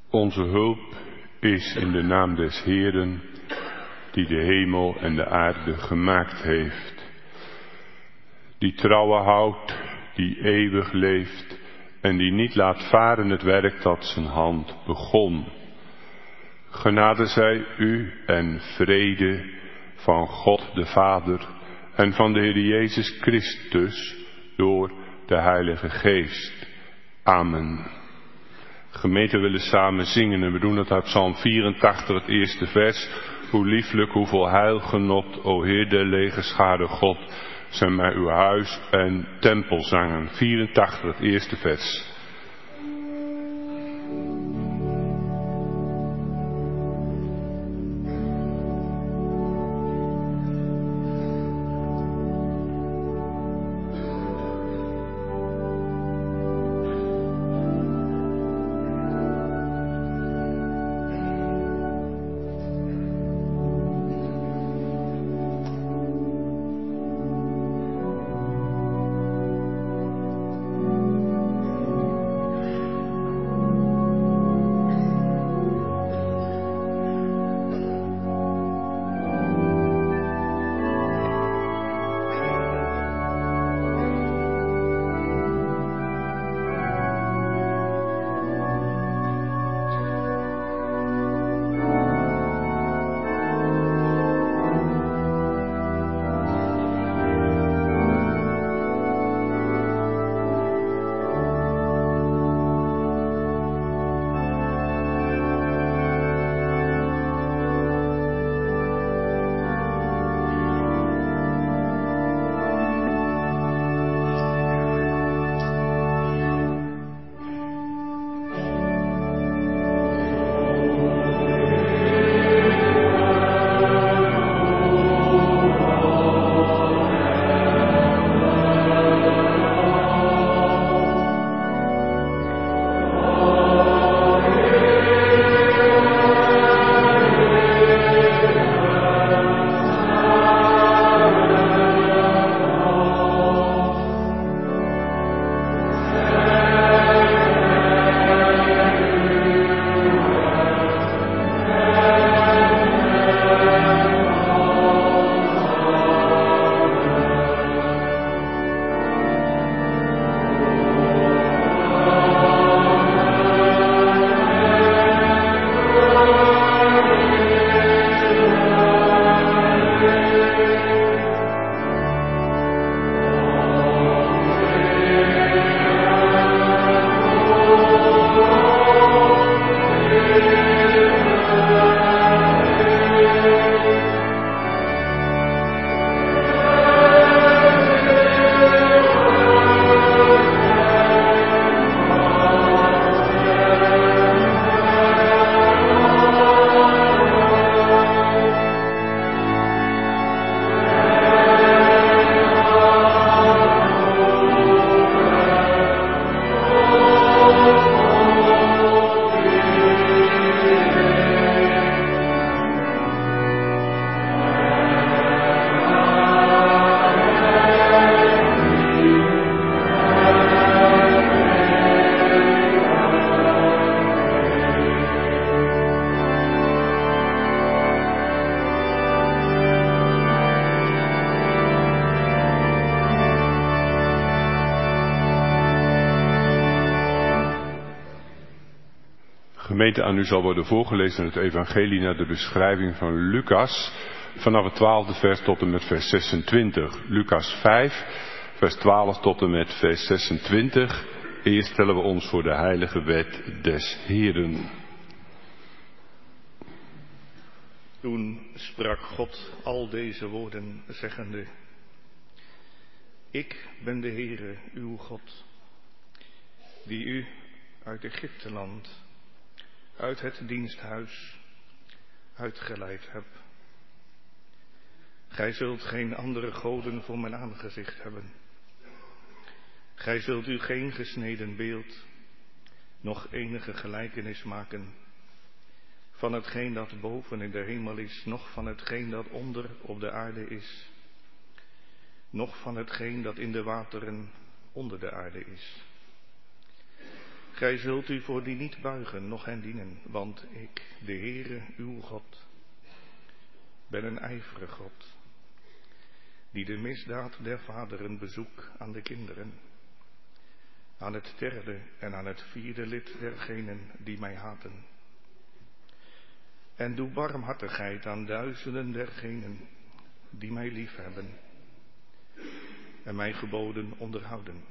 Onze hulp is in de naam des Heeren, die de hemel en de aarde gemaakt heeft. Die trouwe houdt, die eeuwig leeft en die niet laat varen het werk dat zijn hand begon. Genade zij u en vrede van God de Vader en van de Heer Jezus Christus door de Heilige Geest. Amen. Gemeente willen samen zingen en we doen het uit Psalm 84, het eerste vers. Hoe lieflijk, hoeveel heilgenot, o Heer der legerscharen God, zijn mij uw huis en tempel zangen. 84, het eerste vers. Gemeente, aan u zal worden voorgelezen het evangelie naar de beschrijving van Lucas, vanaf het 12e vers tot en met vers 26. Lucas 5, vers 12 tot en met vers 26. Eerst stellen we ons voor de heilige wet des Heeren. Toen sprak God al deze woorden, zeggende: Ik ben de Heere, uw God, die u uit Egypteland, uit het diensthuis, uitgeleid heb. Gij zult geen andere goden voor mijn aangezicht hebben. Gij zult u geen gesneden beeld, noch enige gelijkenis maken van hetgeen dat boven in de hemel is, noch van hetgeen dat onder op de aarde is, noch van hetgeen dat in de wateren onder de aarde is. Gij zult u voor die niet buigen, noch hen dienen, want ik, de Heere, uw God, ben een ijverige God, die de misdaad der vaderen bezoek aan de kinderen, aan het derde en aan het vierde lid dergenen die mij haten. En doe barmhartigheid aan duizenden dergenen die mij liefhebben en mijn geboden onderhouden.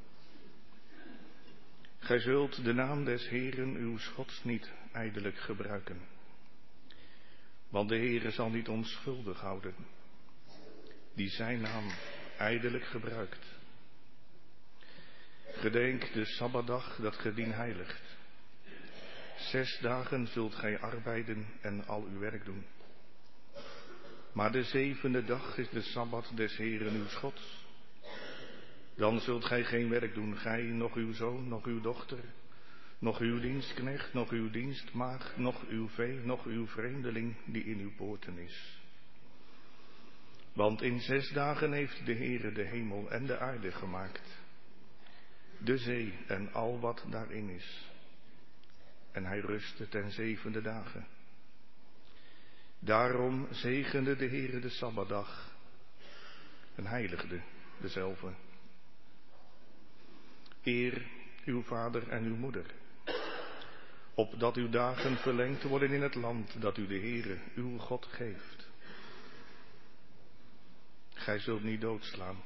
Gij zult de naam des Heeren uws Gods niet ijdelijk gebruiken, want de Heere zal niet onschuldig houden, die zijn naam ijdelijk gebruikt. Gedenk de Sabbatdag dat ge dien heiligt. 6 dagen zult gij arbeiden en al uw werk doen. Maar de 7e dag is de Sabbat des Heeren uws Gods. Dan zult gij geen werk doen, gij, noch uw zoon, noch uw dochter, noch uw dienstknecht, noch uw dienstmaagd, noch uw vee, noch uw vreemdeling die in uw poorten is. Want in 6 dagen heeft de Heere de hemel en de aarde gemaakt, de zee en al wat daarin is. En hij rustte ten 7e dagen. Daarom zegende de Heere de Sabbatdag en heiligde dezelve. Eer uw vader en uw moeder, opdat uw dagen verlengd worden in het land dat u de Heere uw God geeft. Gij zult niet doodslaan.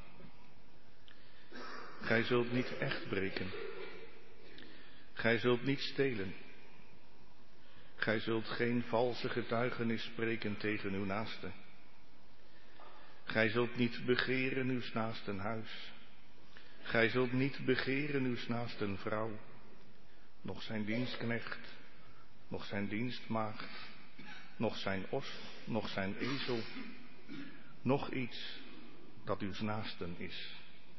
Gij zult niet echt breken. Gij zult niet stelen. Gij zult geen valse getuigenis spreken tegen uw naaste. Gij zult niet begeren uws naasten huis. Gij zult niet begeren uws naasten vrouw, noch zijn dienstknecht, noch zijn dienstmaagd, noch zijn os, noch zijn ezel, noch iets dat uws naasten is.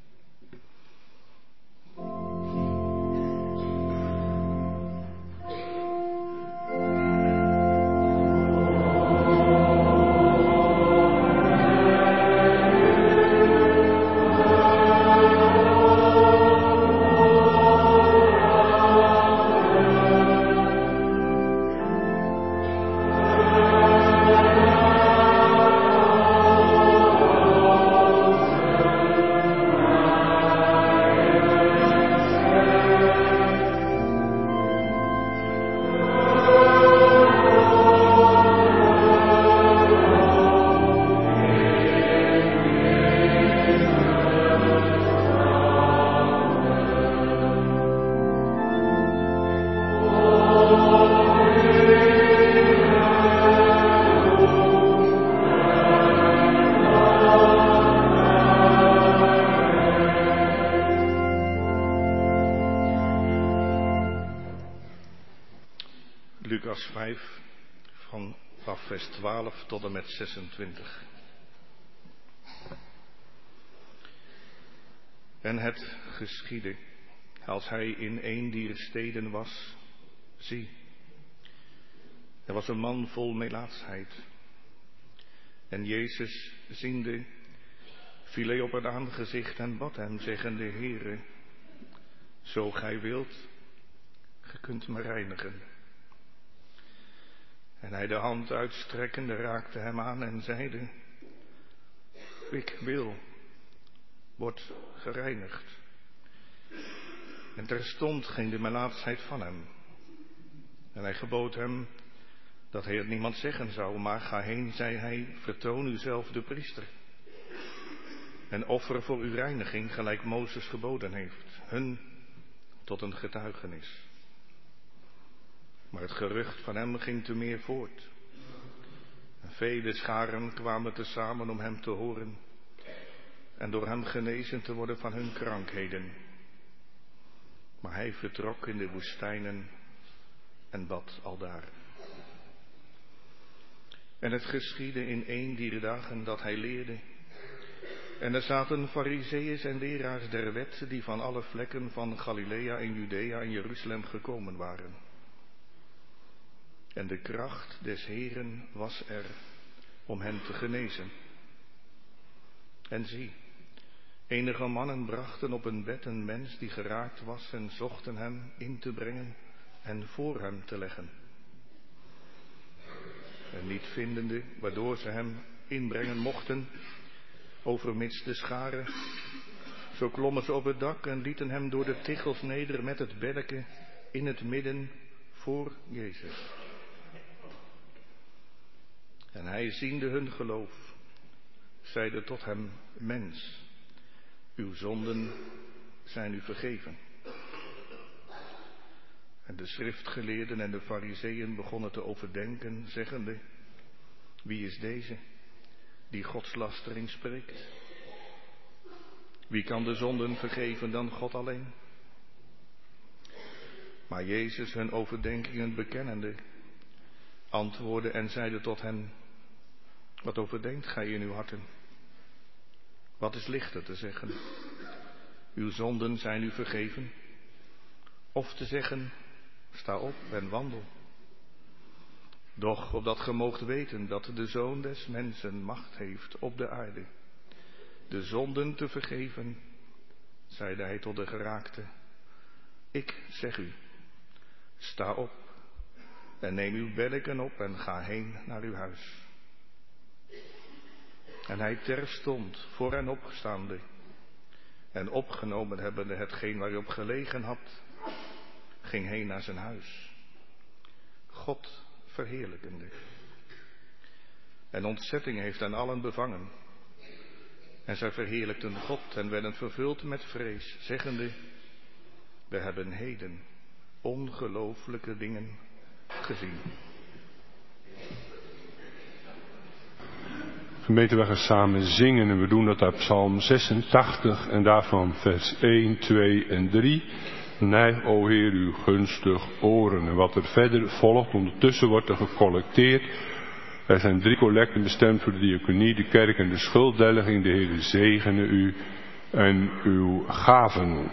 Lucas 5, vanaf vers 12 tot en met 26. En het geschiedde, als hij in een dier steden was, zie, er was een man vol melaatsheid. En Jezus, ziende, viel hij op het aangezicht en bad hem, zeggende, Heere, zo gij wilt, ge kunt me reinigen. En hij de hand uitstrekkende raakte hem aan en zeide, ik wil, word gereinigd. En terstond ging de melaatsheid van hem. En hij gebood hem dat hij het niemand zeggen zou, maar ga heen, zei hij, vertoon uzelf de priester. En offer voor uw reiniging, gelijk Mozes geboden heeft, hun tot een getuigenis. Maar het gerucht van hem ging te meer voort. En vele scharen kwamen tezamen om hem te horen en door hem genezen te worden van hun krankheden. Maar hij vertrok in de woestijnen en bad aldaar. En het geschiedde in een dier dagen dat hij leerde. En er zaten Farizeeërs en leraars der wet die van alle vlekken van Galilea en Judea en Jeruzalem gekomen waren. En de kracht des Heeren was er om hen te genezen. En zie, Enige mannen brachten op een bed een mens die geraakt was en zochten hem in te brengen en voor hem te leggen. En niet vindende waardoor ze hem inbrengen mochten, overmits de schare, zo klommen ze op het dak en lieten hem door de tichels neder met het beddeke in het midden voor Jezus. En hij, ziende hun geloof, zeide tot hem: Mens, uw zonden zijn u vergeven. En de schriftgeleerden en de farizeeën begonnen te overdenken, zeggende: Wie is deze die godslastering spreekt? Wie kan de zonden vergeven dan God alleen? Maar Jezus, hun overdenkingen bekennende, antwoordde en zeide tot hen: Wat overdenkt gij in uw harten? Wat is lichter te zeggen? Uw zonden zijn u vergeven. Of te zeggen: Sta op en wandel. Doch opdat ge moogt weten dat de Zoon des Mensen macht heeft op de aarde de zonden te vergeven, zeide hij tot de geraakte: Ik zeg u, sta op en neem uw beddeken op en ga heen naar uw huis. En hij terstond voor hen opstaande en opgenomen hebbende hetgeen waar hij op gelegen had, ging heen naar zijn huis, God verheerlijkende. En ontzetting heeft hen allen bevangen. En zij verheerlijkten God en werden vervuld met vrees, zeggende: We hebben heden ongelooflijke dingen gezien. Gemeente, we gaan samen zingen en we doen dat uit Psalm 86 en daarvan vers 1, 2 en 3. Neig, o Heer, uw gunstig oren. En wat er verder volgt, ondertussen wordt er gecollecteerd. Er zijn 3 collecten bestemd voor de diaconie, de kerk en de schulddelging. De Heer zegene u en uw gaven.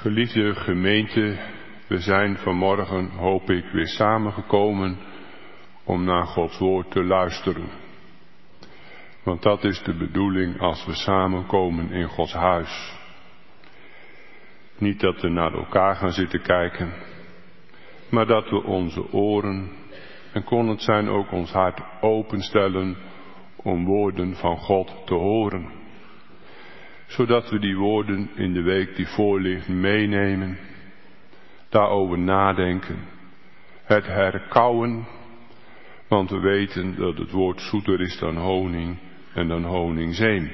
Geliefde gemeente, we zijn vanmorgen, hoop ik, weer samengekomen om naar Gods woord te luisteren. Want dat is de bedoeling als we samenkomen in Gods huis. Niet dat we naar elkaar gaan zitten kijken, maar dat we onze oren, en kon het zijn ook ons hart, openstellen om woorden van God te horen. Zodat we die woorden in de week die voor ligt meenemen, daarover nadenken, het herkauwen, want we weten dat het woord zoeter is dan honing en dan honingzeem.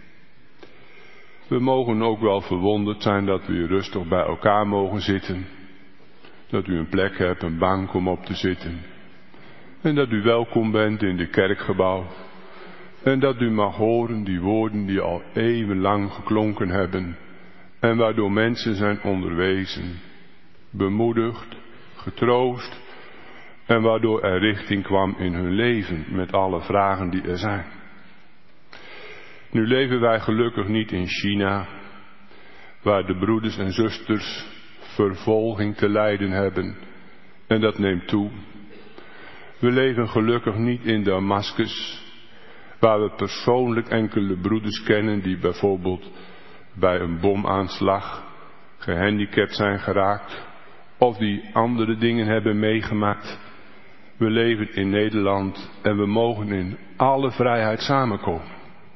We mogen ook wel verwonderd zijn dat we hier rustig bij elkaar mogen zitten. Dat u een plek hebt, een bank om op te zitten. En dat u welkom bent in de kerkgebouw. En dat u mag horen die woorden die al eeuwenlang geklonken hebben. En waardoor mensen zijn onderwezen, bemoedigd, getroost. En waardoor er richting kwam in hun leven met alle vragen die er zijn. Nu leven wij gelukkig niet in China, waar de broeders en zusters vervolging te lijden hebben. En dat neemt toe. We leven gelukkig niet in Damascus, waar we persoonlijk enkele broeders kennen die bijvoorbeeld bij een bomaanslag gehandicapt zijn geraakt. Of die andere dingen hebben meegemaakt. We leven in Nederland en we mogen in alle vrijheid samenkomen.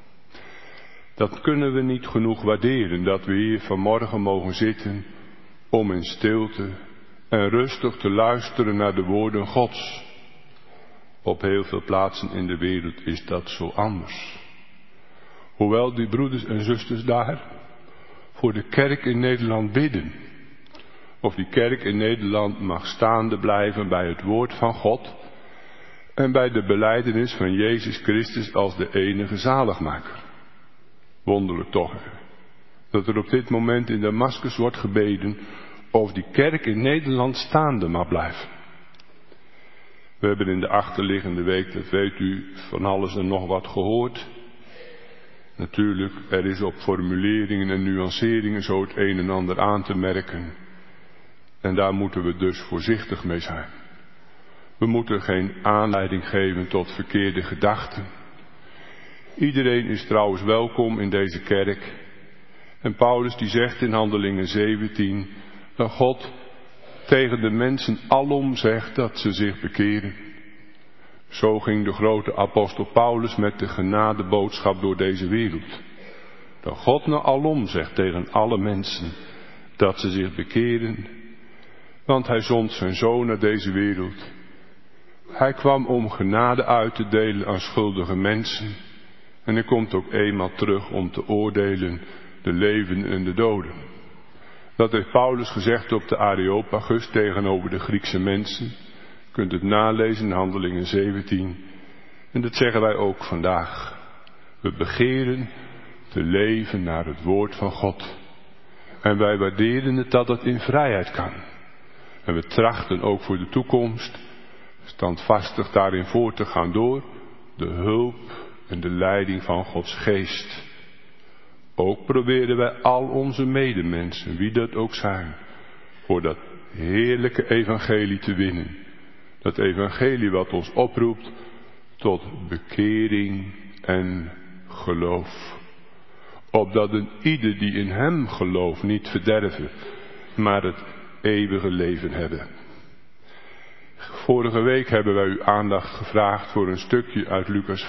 Dat kunnen we niet genoeg waarderen, dat we hier vanmorgen mogen zitten om in stilte en rustig te luisteren naar de woorden Gods. Op heel veel plaatsen in de wereld is dat zo anders. Hoewel die broeders en zusters daar voor de kerk in Nederland bidden. Of die kerk in Nederland mag staande blijven bij het woord van God en bij de belijdenis van Jezus Christus als de enige zaligmaker. Wonderlijk toch, dat er op dit moment in Damascus wordt gebeden of die kerk in Nederland staande mag blijven. We hebben in de achterliggende week, dat weet u, van alles en nog wat gehoord. Natuurlijk, er is op formuleringen en nuanceringen zo het een en ander aan te merken. En daar moeten we dus voorzichtig mee zijn. We moeten geen aanleiding geven tot verkeerde gedachten. Iedereen is trouwens welkom in deze kerk. En Paulus die zegt in Handelingen 17 dat God tegen de mensen alom zegt dat ze zich bekeren. Zo ging de grote apostel Paulus met de genadeboodschap door deze wereld. Dat God nou alom zegt tegen alle mensen dat ze zich bekeren. Want hij zond zijn zoon naar deze wereld. Hij kwam om genade uit te delen aan schuldige mensen. En hij komt ook eenmaal terug om te oordelen de levenden en de doden. Dat heeft Paulus gezegd op de Areopagus tegenover de Griekse mensen. Je kunt het nalezen in Handelingen 17. En dat zeggen wij ook vandaag. We begeren te leven naar het woord van God. En wij waarderen het dat het in vrijheid kan. En we trachten ook voor de toekomst standvastig daarin voor te gaan door de hulp en de leiding van Gods geest. Ook proberen wij al onze medemensen, wie dat ook zijn, voor dat heerlijke evangelie te winnen. Dat evangelie wat ons oproept tot bekering en geloof. Opdat een ieder die in hem gelooft niet verderven, maar het eeuwige leven hebben. Vorige week hebben wij uw aandacht gevraagd voor een stukje uit Lucas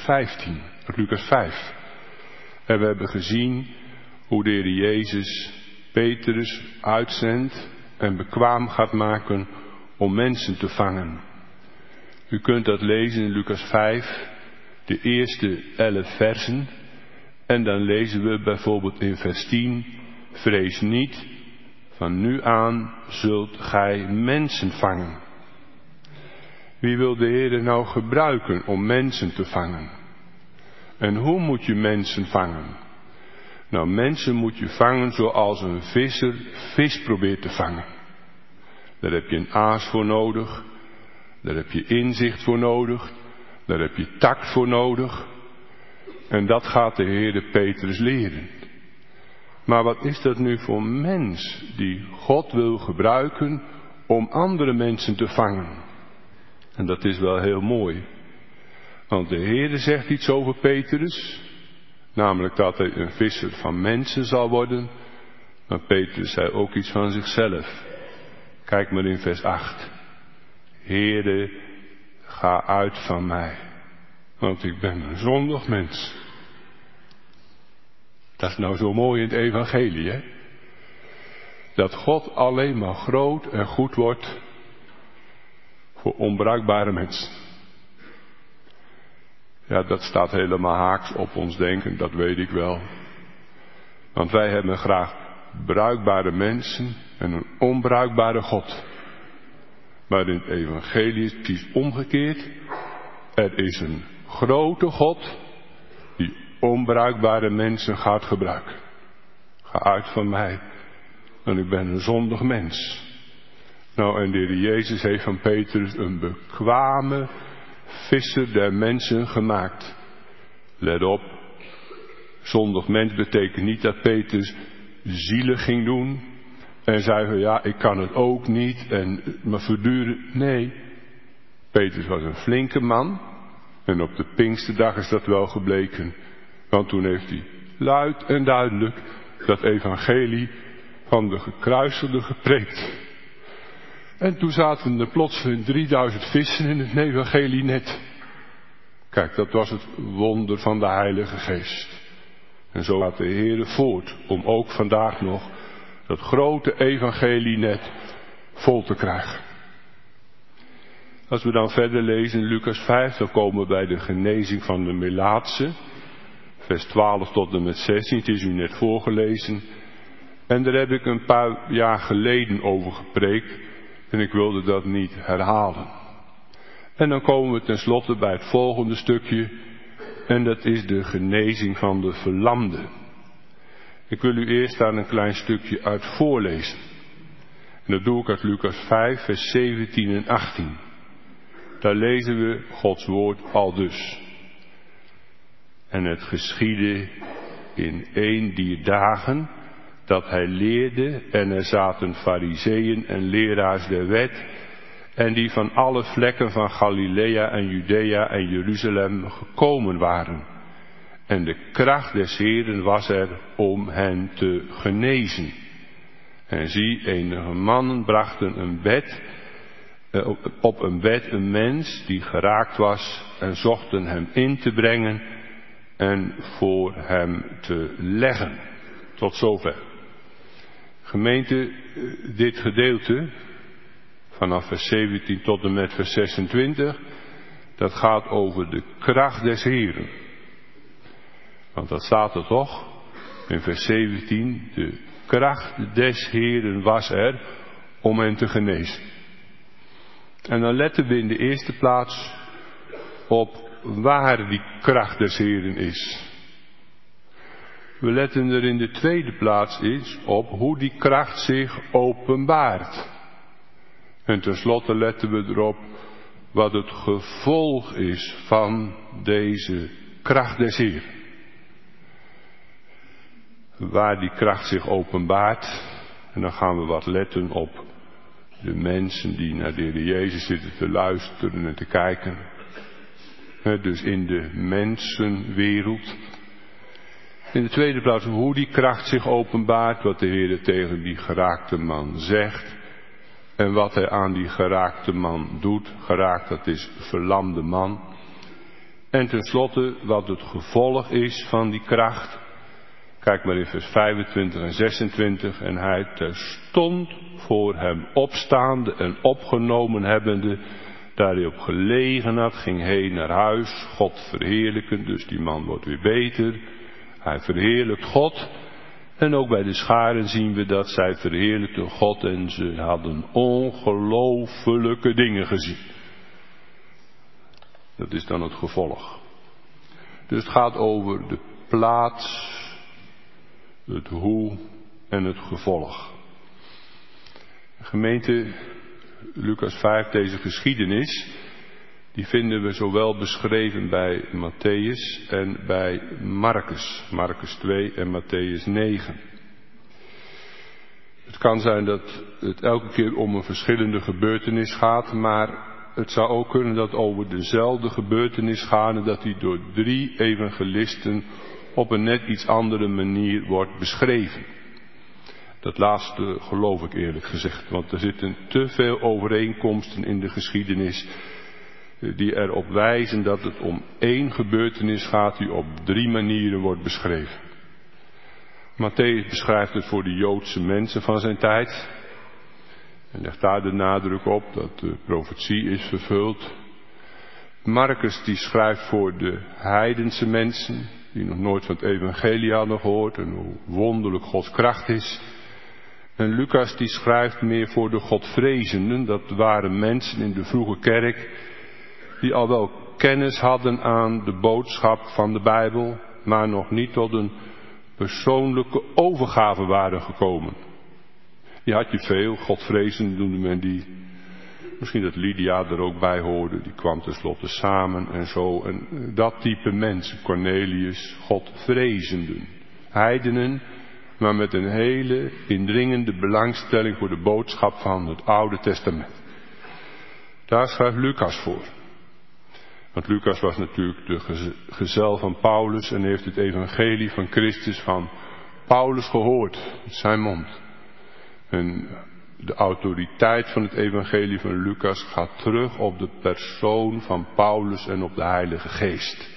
5. En we hebben gezien hoe de Heer Jezus Petrus uitzendt en bekwaam gaat maken om mensen te vangen. U kunt dat lezen in Lucas 5, de eerste 11 versen. En dan lezen we bijvoorbeeld in vers 10, vrees niet, van nu aan zult gij mensen vangen. Wie wil de Heer nou gebruiken om mensen te vangen? En hoe moet je mensen vangen? Nou, mensen moet je vangen zoals een visser vis probeert te vangen. Daar heb je een aas voor nodig. Daar heb je inzicht voor nodig. Daar heb je tact voor nodig. En dat gaat de Heer Petrus leren. Maar wat is dat nu voor mens die God wil gebruiken om andere mensen te vangen? En dat is wel heel mooi. Want de Heere zegt iets over Petrus. Namelijk dat hij een visser van mensen zal worden. Maar Petrus zei ook iets van zichzelf. Kijk maar in vers 8. Heere, ga uit van mij. Want ik ben een zondig mens. Dat is nou zo mooi in het evangelie, hè? Dat God alleen maar groot en goed wordt voor onbruikbare mensen. Ja, dat staat helemaal haaks op ons denken, dat weet ik wel. Want wij hebben graag bruikbare mensen en een onbruikbare God. Maar in het evangelie is het precies omgekeerd. Er is een grote God die onbruikbare mensen gaat gebruiken. Ga uit van mij, want ik ben een zondig mens. Nou, en de Heer Jezus heeft van Petrus een bekwame visser der mensen gemaakt. Let op, zondig mens betekent niet dat Petrus zielig ging doen en zei van ja, ik kan het ook niet en maar voortdurend. Nee, Petrus was een flinke man en op de Pinksterdag is dat wel gebleken. Want toen heeft hij luid en duidelijk dat evangelie van de gekruisigde gepreekt. En toen zaten er plotseling 3000 vissen in het evangelienet. Kijk, dat was het wonder van de Heilige Geest. En zo gaat de Heere voort om ook vandaag nog dat grote evangelienet vol te krijgen. Als we dan verder lezen in Lucas 5, dan komen we bij de genezing van de Melaatse. Vers 12 tot en met 16, het is u net voorgelezen. En daar heb ik een paar jaar geleden over gepreekt. En ik wilde dat niet herhalen. En dan komen we tenslotte bij het volgende stukje. En dat is de genezing van de verlamde. Ik wil u eerst daar een klein stukje uit voorlezen. En dat doe ik uit Lucas 5, vers 17 en 18. Daar lezen we Gods woord aldus. En het geschiedde in een dier dagen dat hij leerde en er zaten farizeeën en leraars der wet en die van alle vlekken van Galilea en Judea en Jeruzalem gekomen waren. En de kracht des Heeren was er om hen te genezen. En zie, enige mannen brachten op een bed een mens die geraakt was en zochten hem in te brengen en voor hem te leggen. Tot zover. Gemeente, dit gedeelte, vanaf vers 17 tot en met vers 26, dat gaat over de kracht des Heeren. Want dat staat er toch, in vers 17, de kracht des Heeren was er om hen te genezen. En dan letten we in de eerste plaats op waar die kracht des Heeren is. We letten er in de tweede plaats eens op hoe die kracht zich openbaart. En tenslotte letten we erop wat het gevolg is van deze kracht des Heeren. Waar die kracht zich openbaart. En dan gaan we wat letten op de mensen die naar de Heer Jezus zitten te luisteren en te kijken. Dus in de mensenwereld. In de tweede plaats hoe die kracht zich openbaart, wat de Heer tegen die geraakte man zegt. En wat hij aan die geraakte man doet. Geraakt, dat is verlamde man. En tenslotte wat het gevolg is van die kracht. Kijk maar in vers 25 en 26. En hij terstond voor hem opstaande en opgenomen hebbende, daar hij op gelegen had, ging heen naar huis, God verheerlijken. Dus die man wordt weer beter. Hij verheerlijkt God. En ook bij de scharen zien we dat zij verheerlijkten God en ze hadden ongelofelijke dingen gezien. Dat is dan het gevolg. Dus het gaat over de plaats, het hoe en het gevolg. Gemeente, Lucas 5, deze geschiedenis, die vinden we zowel beschreven bij Matthäus en bij Marcus. Marcus 2 en Matthäus 9. Het kan zijn dat het elke keer om een verschillende gebeurtenis gaat, maar het zou ook kunnen dat over dezelfde gebeurtenis gaat en dat die door 3 evangelisten op een net iets andere manier wordt beschreven. Dat laatste geloof ik eerlijk gezegd, want er zitten te veel overeenkomsten in de geschiedenis die erop wijzen dat het om 1 gebeurtenis gaat die op 3 manieren wordt beschreven. Matthäus beschrijft het voor de Joodse mensen van zijn tijd en legt daar de nadruk op dat de profetie is vervuld. Marcus die schrijft voor de heidense mensen die nog nooit van het evangelie hadden gehoord en hoe wonderlijk Gods kracht is. En Lucas die schrijft meer voor de Godvrezenden, dat waren mensen in de vroege kerk die al wel kennis hadden aan de boodschap van de Bijbel, maar nog niet tot een persoonlijke overgave waren gekomen. Die had je veel, Godvrezenden noemde men die. Misschien dat Lydia er ook bij hoorde, die kwam tenslotte samen en zo. En dat type mensen, Cornelius, Godvrezenden, heidenen, maar met een hele indringende belangstelling voor de boodschap van het Oude Testament. Daar schrijft Lucas voor. Want Lucas was natuurlijk de gezel van Paulus en heeft het evangelie van Christus van Paulus gehoord, uit zijn mond. En de autoriteit van het evangelie van Lucas gaat terug op de persoon van Paulus en op de Heilige Geest.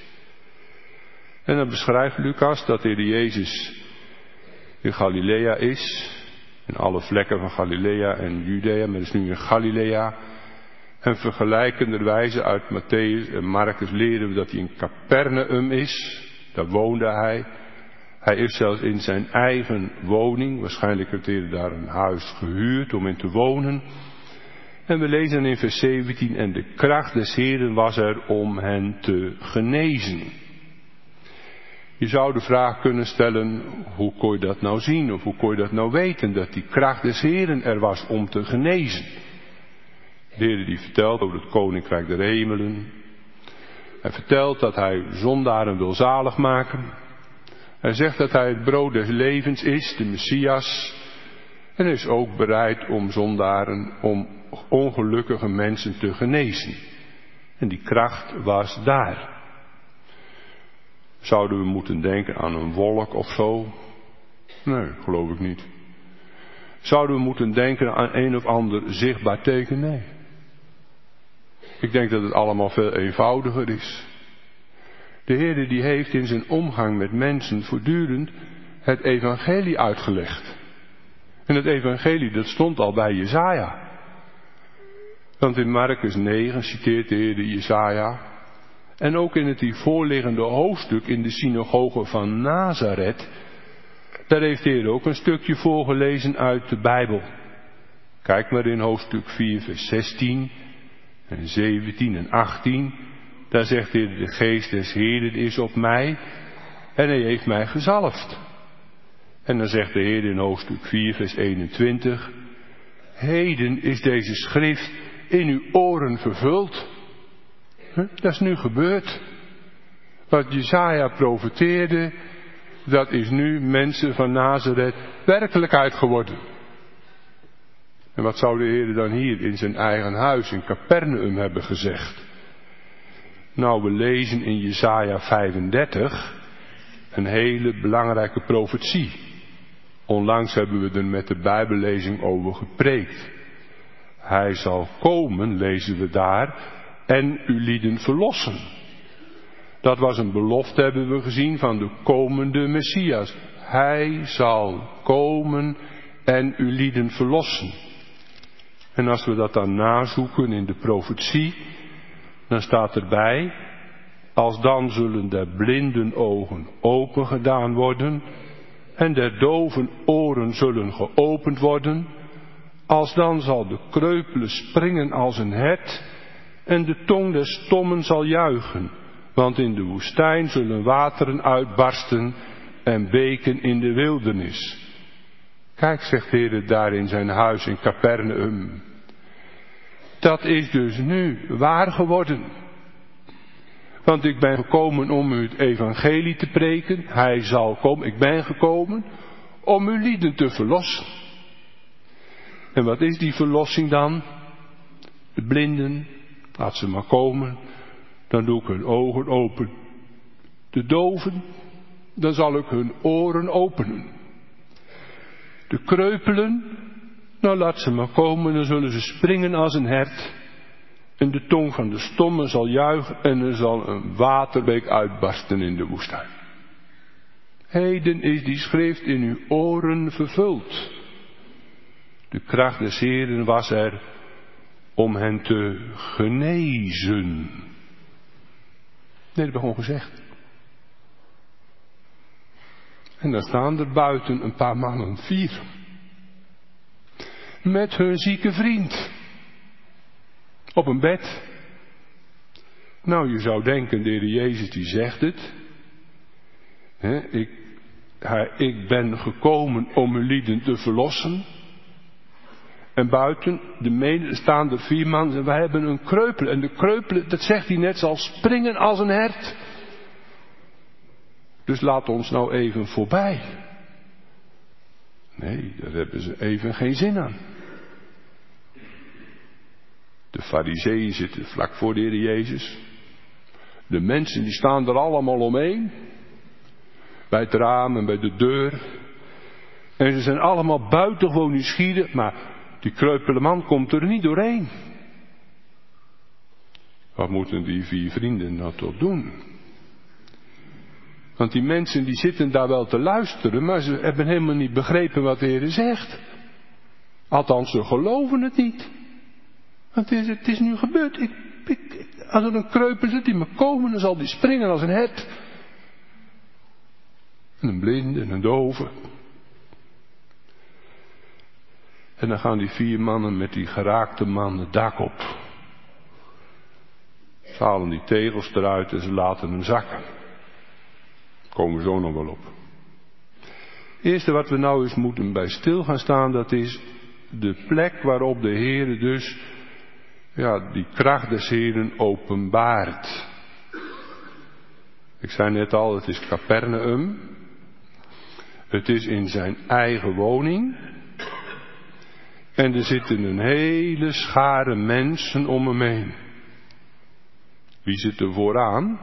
En dan beschrijft Lucas dat de Heer Jezus in Galilea is, in alle vlekken van Galilea en Judea, maar is nu in Galilea. En vergelijkenderwijze uit Matthäus en Marcus leren we dat hij in Capernaum is. Daar woonde hij. Hij is zelfs in zijn eigen woning. Waarschijnlijk heeft hij daar een huis gehuurd om in te wonen. En we lezen in vers 17. En de kracht des Heeren was er om hen te genezen. Je zou de vraag kunnen stellen, hoe kon je dat nou zien? Of hoe kon je dat nou weten? Dat die kracht des Heeren er was om te genezen. De Heer die vertelt over het koninkrijk der hemelen. Hij vertelt dat hij zondaren wil zalig maken. Hij zegt dat hij het brood des levens is, de Messias. En hij is ook bereid om zondaren, om ongelukkige mensen te genezen. En die kracht was daar. Zouden we moeten denken aan een wolk of zo? Nee, geloof ik niet. Zouden we moeten denken aan een of ander zichtbaar teken? Nee. Ik denk dat het allemaal veel eenvoudiger is. De Heer die heeft in zijn omgang met mensen voortdurend het evangelie uitgelegd. En het evangelie dat stond al bij Jesaja. Want in Marcus 9 citeert de Heer Jesaja. En ook in het hier voorliggende hoofdstuk in de synagoge van Nazareth. Daar heeft de Heer ook een stukje voorgelezen uit de Bijbel. Kijk maar in hoofdstuk 4 vers 16 en 17 en 18. Daar zegt de Heer, de geest des Heeren is op mij en hij heeft mij gezalfd. En dan zegt de Heer in hoofdstuk 4 vers 21. Heden is deze schrift in uw oren vervuld. Dat is nu gebeurd. Wat Jesaja profeteerde, dat is nu mensen van Nazareth werkelijkheid geworden. En wat zou de Heer dan hier in zijn eigen huis in Capernaum hebben gezegd? Nou, we lezen in Jesaja 35 een hele belangrijke profetie. Onlangs hebben we er met de Bijbellezing over gepreekt. Hij zal komen, lezen we daar, en uw lieden verlossen. Dat was een belofte, hebben we gezien, van de komende Messias. Hij zal komen en uw lieden verlossen. En als we dat dan nazoeken in de profetie, dan staat erbij, als dan zullen de blinden ogen open gedaan worden en der doven oren zullen geopend worden, als dan zal de kreupele springen als een hert en de tong des stommen zal juichen, want in de woestijn zullen wateren uitbarsten en beken in de wildernis. Kijk, zegt de Heer daar in zijn huis in Capernaum. Dat is dus nu waar geworden. Want ik ben gekomen om u het evangelie te preken. Hij zal komen. Ik ben gekomen om uw lieden te verlossen. En wat is die verlossing dan? De blinden, laat ze maar komen. Dan doe ik hun ogen open. De doven, dan zal ik hun oren openen. De kreupelen, nou laat ze maar komen, dan zullen ze springen als een hert. En de tong van de stomme zal juichen en er zal een waterbeek uitbarsten in de woestijn. Heden is die schrift in uw oren vervuld. De kracht des Heeren was er om hen te genezen. Nee, dat heb ik gewoon gezegd. En dan staan er buiten een paar mannen, 4. Met hun zieke vriend. Op een bed. Nou, je zou denken, de Heer Jezus die zegt het. Ik ben gekomen om uw lieden te verlossen. En buiten staan er 4 mannen en wij hebben een kreupele. En de kreupele, dat zegt hij net, zal springen als een hert. Dus laat ons nou even voorbij. Nee, daar hebben ze even geen zin aan. De Farizeeën zitten vlak voor de Heer Jezus. De mensen die staan er allemaal omheen. Bij het raam en bij de deur. En ze zijn allemaal buitengewoon nieuwsgierig, maar die kreupele man komt er niet doorheen. Wat moeten die 4 vrienden nou toch doen? Want die mensen die zitten daar wel te luisteren, maar ze hebben helemaal niet begrepen wat de Heer zegt. Althans, ze geloven het niet. Want het is nu gebeurd. Als er een kreupel zit die me komen, dan zal die springen als een hert. En een blinde en een dove. En dan gaan die 4 mannen met die geraakte man het dak op. Ze halen die tegels eruit en ze laten hem zakken. Komen we zo nog wel op. Het eerste wat we nou eens moeten bij stil gaan staan, dat is de plek waarop de Heer dus, die kracht des Heeren openbaart. Ik zei net al, het is Capernaum. Het is in zijn eigen woning. En er zitten een hele schare mensen om hem heen. Wie zit er vooraan?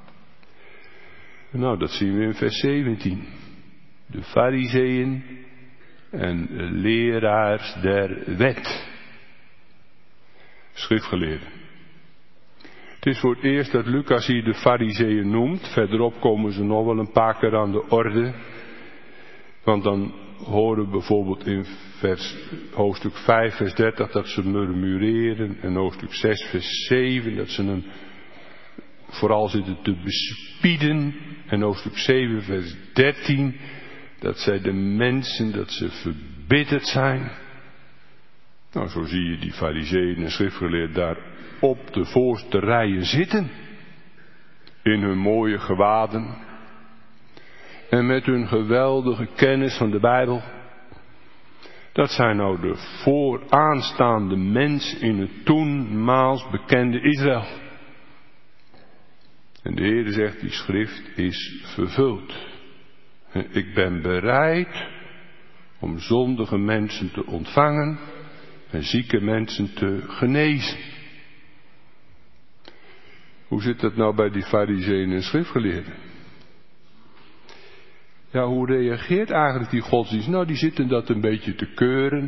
Nou, dat zien we in vers 17. De Farizeeën en leraars der wet. Schriftgeleerden. Het is voor het eerst dat Lucas hier de Farizeeën noemt. Verderop komen ze nog wel een paar keer aan de orde. Want dan horen we bijvoorbeeld in hoofdstuk 5 vers 30 dat ze murmureren. En hoofdstuk 6 vers 7 dat ze hem vooral zitten te bespieden. En hoofdstuk 7 vers 13 dat zij de mensen, dat ze verbitterd zijn. Nou, zo zie je die Farizeeën en schriftgeleerden daar op de voorste rijen zitten. In hun mooie gewaden. En met hun geweldige kennis van de Bijbel. Dat zijn nou de vooraanstaande mensen in het toenmaals bekende Israël. En de Heer zegt, die schrift is vervuld. Ik ben bereid om zondige mensen te ontvangen en zieke mensen te genezen. Hoe zit dat nou bij die Farizeeën en schriftgeleerden? Ja, hoe reageert eigenlijk die godsdienst? Nou, die zitten dat een beetje te keuren.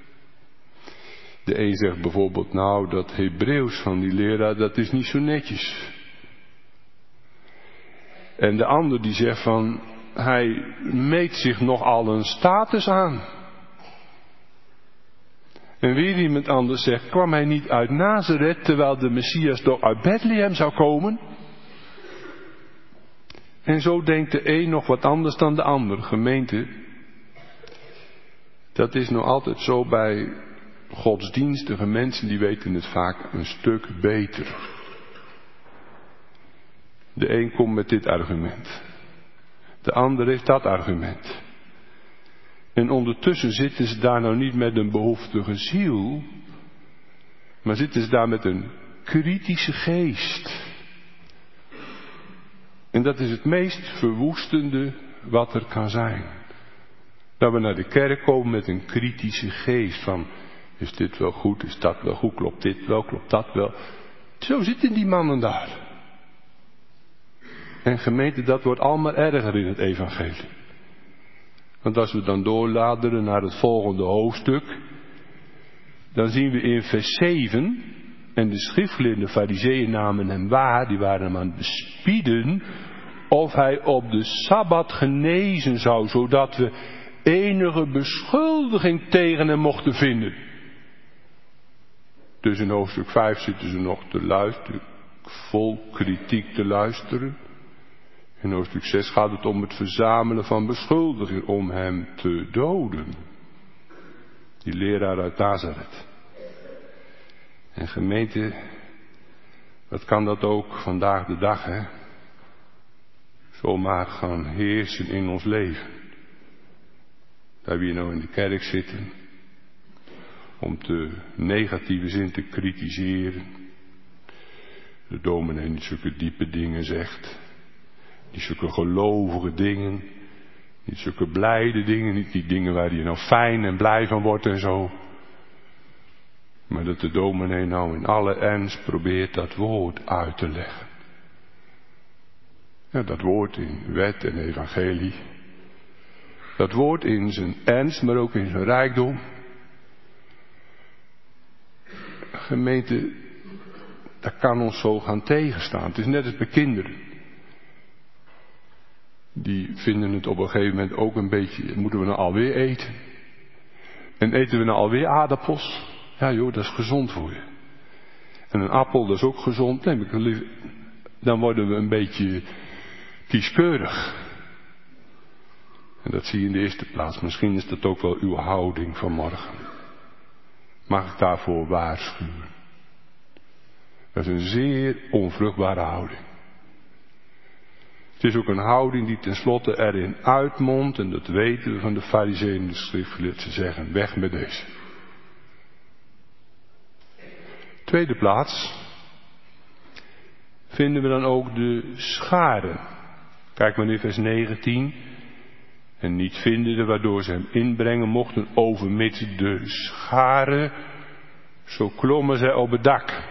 De een zegt bijvoorbeeld, nou, dat Hebreeuws van die leraar, dat is niet zo netjes. En de ander die zegt van, hij meet zich nogal een status aan. En weer iemand anders zegt, kwam hij niet uit Nazareth, terwijl de Messias toch uit Bethlehem zou komen? En zo denkt de een nog wat anders dan de ander. Gemeente, dat is nog altijd zo bij godsdienstige mensen, die weten het vaak een stuk beter. De een komt met dit argument. De ander heeft dat argument. En ondertussen zitten ze daar nou niet met een behoeftige ziel, maar zitten ze daar met een kritische geest. En dat is het meest verwoestende wat er kan zijn. Dat we naar de kerk komen met een kritische geest van, Is dit wel goed? Is dat wel goed? Klopt dit wel? Klopt dat wel? Zo zitten die mannen daar. En gemeente, dat wordt allemaal erger in het evangelie. Want als we dan doorladeren naar het volgende hoofdstuk, dan zien we in vers 7, en de schriftgeleerden farizeeën namen hem waar, die waren hem aan het bespieden, of hij op de Sabbat genezen zou, zodat we enige beschuldiging tegen hem mochten vinden. Dus in hoofdstuk 5 zitten ze nog te luisteren, vol kritiek te luisteren. In hoofdstuk 6 gaat het om het verzamelen van beschuldigingen om hem te doden. Die leraar uit Nazareth. En gemeente, wat kan dat ook vandaag de dag, hè? Zomaar gaan heersen in ons leven. Dat we hier nou in de kerk zitten, om te negatieve zin te kritiseren. De dominee niet zulke diepe dingen zegt. Niet zulke gelovige dingen. Niet zulke blijde dingen. Niet die dingen waar je nou fijn en blij van wordt en zo. Maar dat de dominee nou in alle ernst probeert dat woord uit te leggen. Ja, dat woord in wet en evangelie. Dat woord in zijn ernst, maar ook in zijn rijkdom. Gemeente, dat kan ons zo gaan tegenstaan. Het is net als bij kinderen. Die vinden het op een gegeven moment ook een beetje, moeten we nou alweer eten? En eten we nou alweer aardappels? Ja joh, dat is gezond voor je. En een appel, dat is ook gezond. Dan worden we een beetje kieskeurig. En dat zie je in de eerste plaats. Misschien is dat ook wel uw houding vanmorgen. Mag ik daarvoor waarschuwen? Dat is een zeer onvruchtbare houding. Het is ook een houding die tenslotte erin uitmondt, en dat weten we van de farizeeën en de schriftgeleerden, ze zeggen, weg met deze. Tweede plaats vinden we dan ook de scharen. Kijk maar in vers 19. En niet vinden waardoor ze hem inbrengen mochten, overmits de scharen, zo klommen zij op het dak.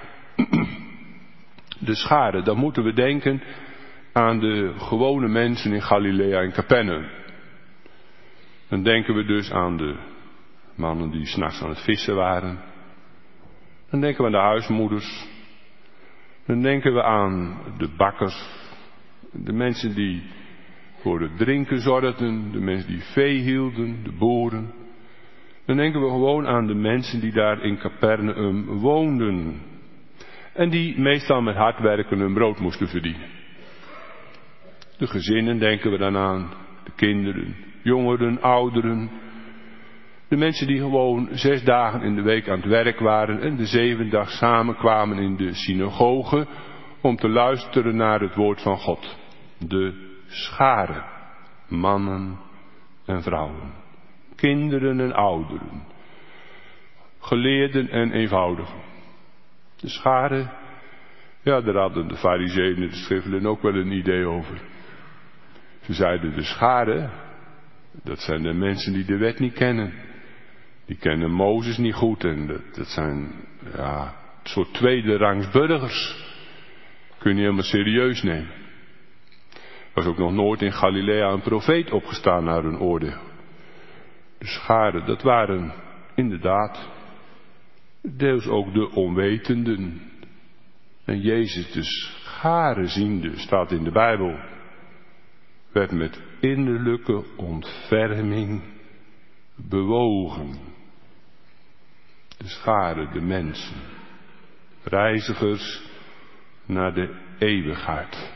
De scharen, dan moeten we denken aan de gewone mensen in Galilea en Capernaum. Dan denken we dus aan de mannen die 's nachts aan het vissen waren. Dan denken we aan de huismoeders. Dan denken we aan de bakkers. De mensen die voor het drinken zorgden. De mensen die vee hielden. De boeren. Dan denken we gewoon aan de mensen die daar in Capernaum woonden. En die meestal met hard werken hun brood moesten verdienen. De gezinnen denken we dan aan. De kinderen, jongeren, ouderen. De mensen die gewoon 6 dagen in de week aan het werk waren en de 7e dag samenkwamen in de synagoge om te luisteren naar het woord van God. De scharen, mannen en vrouwen, kinderen en ouderen, geleerden en eenvoudigen. De scharen, ja, daar hadden de farizeeën en de schriftgeleerden ook wel een idee over. Ze zeiden de scharen, dat zijn de mensen die de wet niet kennen. Die kennen Mozes niet goed en dat zijn een soort tweede rangs burgers. Kun je niet helemaal serieus nemen. Er was ook nog nooit in Galilea een profeet opgestaan naar hun oordeel. De scharen, dat waren inderdaad deels ook de onwetenden. En Jezus de scharen ziende, staat in de Bijbel, werd met innerlijke ontferming bewogen. De scharen, de mensen, reizigers naar de eeuwigheid.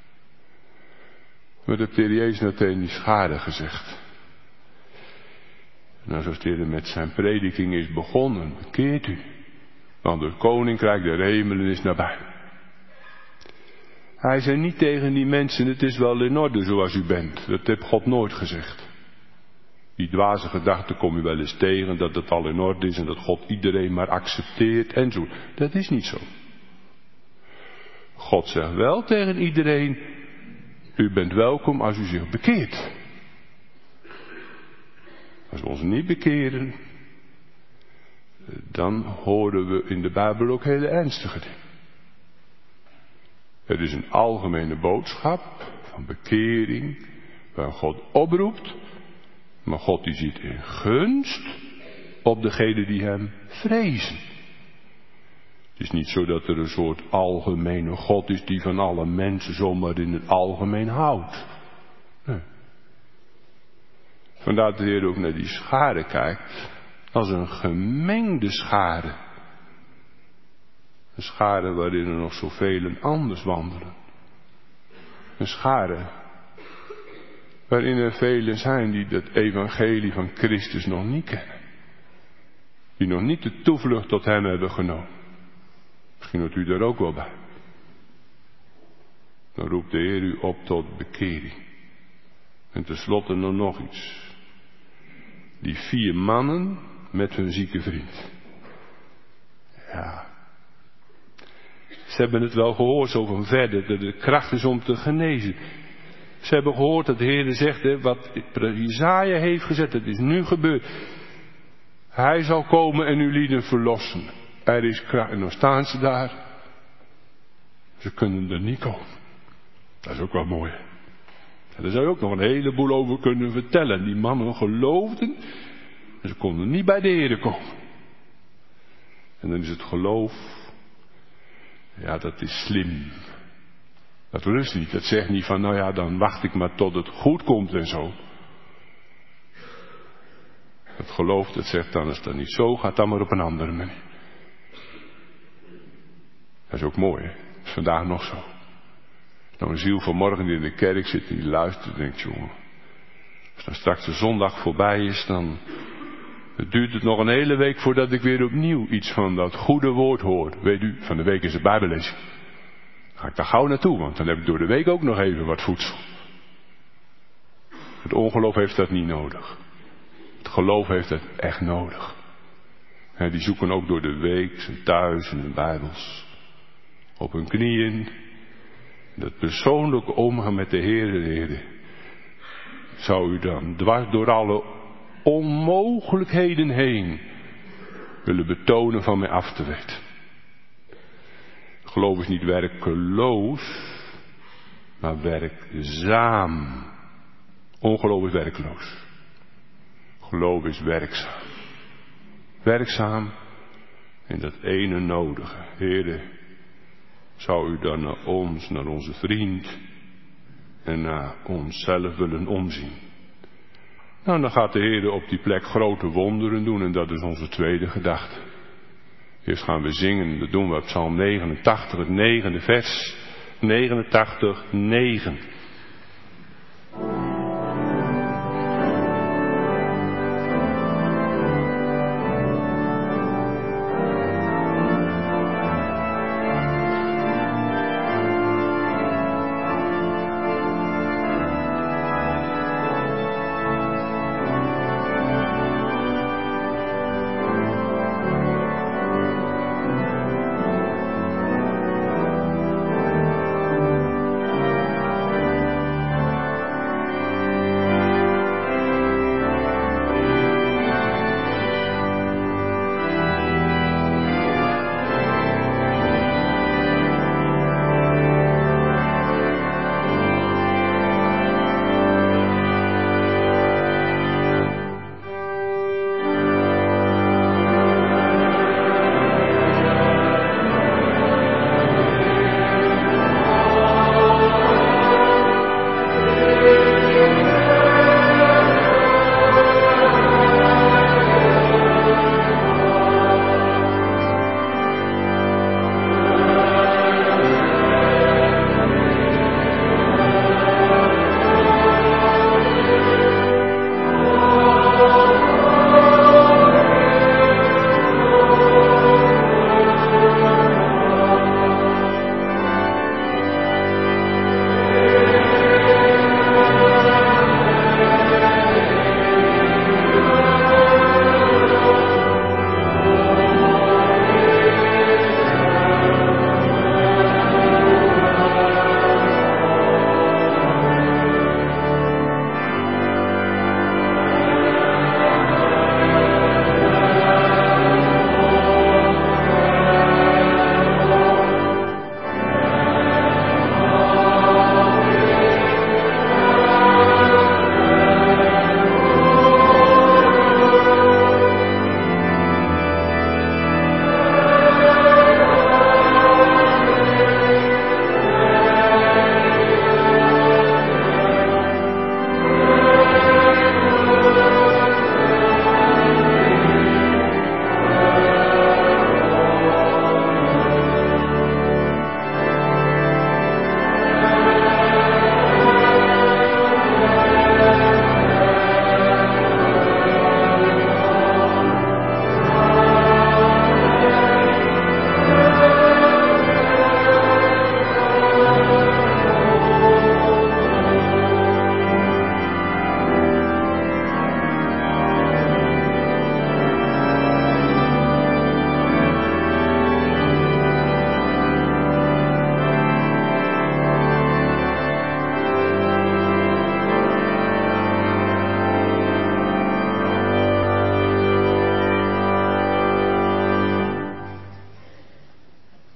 Wat heeft de Heer Jezus nou tegen die scharen gezegd? Nou, zoals hij met zijn prediking is begonnen, bekeert u, want het koninkrijk der hemelen is nabij. Hij zei niet tegen die mensen, het is wel in orde zoals u bent. Dat heeft God nooit gezegd. Die dwaze gedachte kom je wel eens tegen, dat het al in orde is en dat God iedereen maar accepteert en zo. Dat is niet zo. God zegt wel tegen iedereen, u bent welkom als u zich bekeert. Als we ons niet bekeren, dan horen we in de Bijbel ook hele ernstige dingen. Het is een algemene boodschap van bekering, waar God oproept, maar God die ziet in gunst op degenen die hem vrezen. Het is niet zo dat er een soort algemene God is die van alle mensen zomaar in het algemeen houdt. Nee. Vandaar dat de Heer ook naar die schare kijkt als een gemengde schare. Een schare waarin er nog zoveel anders wandelen. Een schare waarin er velen zijn die het evangelie van Christus nog niet kennen. Die nog niet de toevlucht tot hem hebben genomen. Misschien hoort u daar ook wel bij. Dan roept de Heer u op tot bekering. En tenslotte nog iets. Die 4 mannen met hun zieke vriend. Ja. Ze hebben het wel gehoord zo van verder, dat de kracht is om te genezen. Ze hebben gehoord dat de Heer zegt, wat Jesaja heeft gezegd, het is nu gebeurd. Hij zal komen en uw lieden verlossen. Er is kracht. En dan staan ze daar. Ze kunnen er niet komen. Dat is ook wel mooi. En daar zou je ook nog een heleboel over kunnen vertellen. Die mannen geloofden. En ze konden niet bij de Heer komen. En dan is het geloof. Ja, dat is slim. Dat rust niet. Dat zegt niet van, nou ja, dan wacht ik maar tot het goed komt en zo. Het geloof dat zegt dan, als dat niet zo gaat, dan maar op een andere manier. Dat is ook mooi, hè? Dat is vandaag nog zo. Nou, een ziel vanmorgen die in de kerk zit en die luistert, denkt, jongen, als dan straks de zondag voorbij is, dan duurt het nog een hele week voordat ik weer opnieuw iets van dat goede woord hoor. Weet u, van de week is het Bijbellezing. Dan ga ik daar gauw naartoe, want dan heb ik door de week ook nog even wat voedsel. Het ongeloof heeft dat niet nodig. Het geloof heeft het echt nodig. En die zoeken ook door de week, zijn thuis en hun Bijbels. Op hun knieën. Dat persoonlijke omgaan met de Heer. Zou u dan dwars door alle onmogelijkheden heen willen betonen van mij af te weten. Geloof is niet werkeloos, maar werkzaam. Ongeloof is werkloos. Geloof is werkzaam. Werkzaam in dat ene nodige. Heere, zou u dan naar ons, naar onze vriend en naar onszelf willen omzien? Nou, dan gaat de Heer op die plek grote wonderen doen en dat is onze tweede gedachte. Eerst gaan we zingen, dat doen we op Psalm 89, het 9e vers. 89, 9.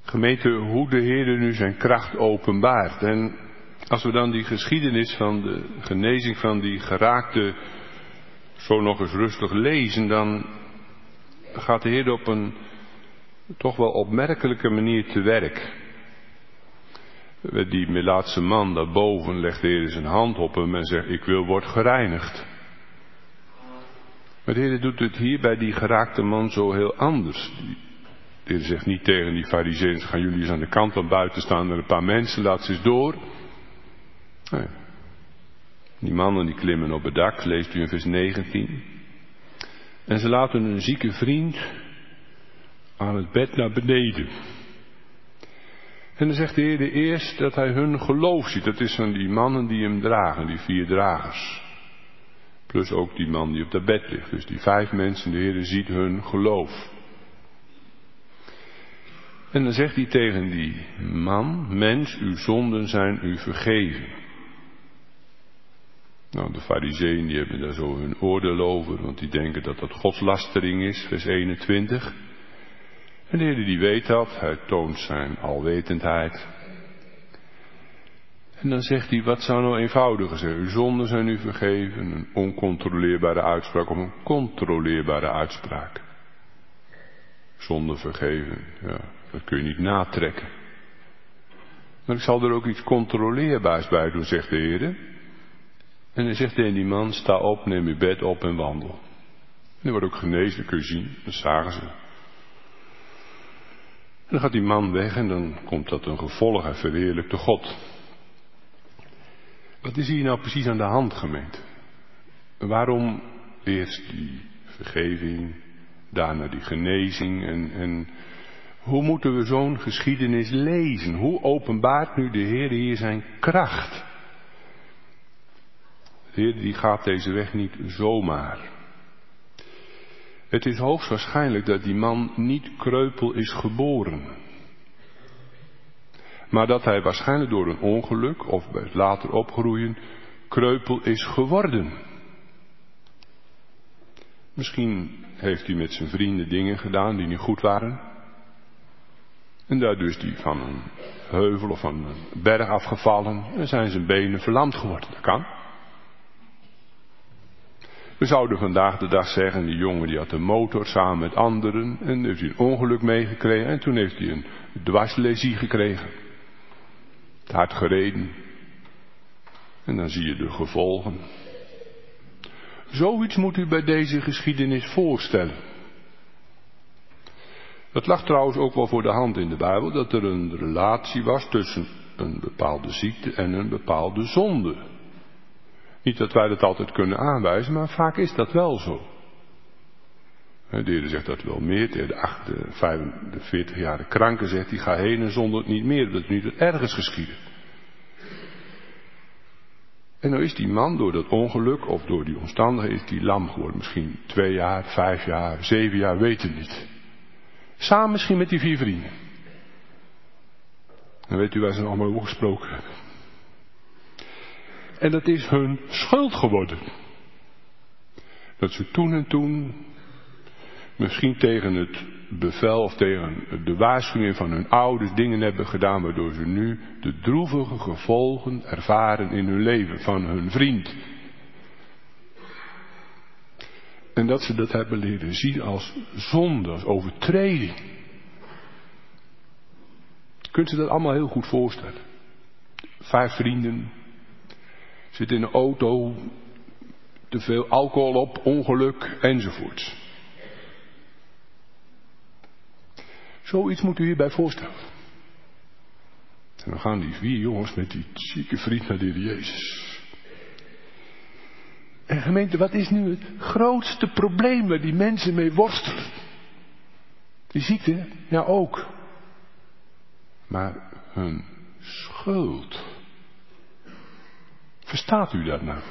Gemeente, hoe de Heer nu zijn kracht openbaart. En als we dan die geschiedenis van de genezing van die geraakte zo nog eens rustig lezen, dan gaat de Heer op een toch wel opmerkelijke manier te werk. Die Melaatse man daarboven legt de Heer zijn hand op hem en zegt, ik wil worden gereinigd. Maar de Heer doet het hier bij die geraakte man zo heel anders. De Heer zegt niet tegen die farizeeën, gaan jullie eens aan de kant van buiten staan met een paar mensen, laat ze eens door. Nee. Die mannen die klimmen op het dak, leest u in vers 19. En ze laten hun zieke vriend aan het bed naar beneden. En dan zegt de Heer eerst dat hij hun geloof ziet. Dat is van die mannen die hem dragen, die 4 dragers. Plus ook die man die op dat bed ligt. Dus die 5 mensen, de Heer ziet hun geloof. En dan zegt hij tegen die man, mens, uw zonden zijn u vergeven. Nou, de farizeeën die hebben daar zo hun oordeel over, want die denken dat dat godslastering is, vers 21. En de Heer die weet dat, hij toont zijn alwetendheid. En dan zegt hij, wat zou nou eenvoudiger zijn? Uw zonden zijn u vergeven, een oncontroleerbare uitspraak of een controleerbare uitspraak. Zonde vergeven, ja, dat kun je niet natrekken. Maar ik zal er ook iets controleerbaars bij doen, zegt de Heer. En dan zegt tegen die man, sta op, neem je bed op en wandel. En die wordt ook genezen, dat kun je zien, dat zagen ze. En dan gaat die man weg en dan komt dat een gevolg, hij verheerlijkte God. Wat is hier nou precies aan de hand, gemeente? Waarom eerst die vergeving, daarna die genezing en hoe moeten we zo'n geschiedenis lezen? Hoe openbaart nu de Heer hier zijn kracht? De Heer die gaat deze weg niet zomaar. Het is hoogstwaarschijnlijk dat die man niet kreupel is geboren. Maar dat hij waarschijnlijk door een ongeluk of bij het later opgroeien kreupel is geworden. Misschien heeft hij met zijn vrienden dingen gedaan die niet goed waren. En daardoor is hij van een heuvel of van een berg afgevallen en zijn zijn benen verlamd geworden. Dat kan. We zouden vandaag de dag zeggen, die jongen die had een motor samen met anderen en heeft hij een ongeluk meegekregen en toen heeft hij een dwarslesie gekregen. Het hard gereden. En dan zie je de gevolgen. Zoiets moet u bij deze geschiedenis voorstellen. Het lag trouwens ook wel voor de hand in de Bijbel dat er een relatie was tussen een bepaalde ziekte en een bepaalde zonde. Niet dat wij dat altijd kunnen aanwijzen, maar vaak is dat wel zo. De Heer zegt dat wel meer. De 40-jarige kranke zegt, die ga heen en zonder het niet meer. Dat is niet ergens geschieden. En nou is die man door dat ongeluk of door die omstandigheden is die lam geworden. Misschien 2 jaar, 5 jaar, 7 jaar, weet het niet. Samen misschien met die 4 vrienden. Dan weet u waar ze allemaal over gesproken hebben. En dat is hun schuld geworden. Dat ze toen en toen misschien tegen het bevel of tegen de waarschuwing van hun ouders dingen hebben gedaan waardoor ze nu de droevige gevolgen ervaren in hun leven van hun vriend. En dat ze dat hebben leren zien als zonde, als overtreding. Kunt u dat allemaal heel goed voorstellen? 5 vrienden, zitten in een auto, te veel alcohol op, ongeluk enzovoorts. Zoiets moet u hierbij voorstellen. En dan gaan die 4 jongens met die zieke vriend naar de Heer Jezus. En gemeente, wat is nu het grootste probleem waar die mensen mee worstelen? Die ziekte, ja ook. Maar hun schuld. Verstaat u dat nou?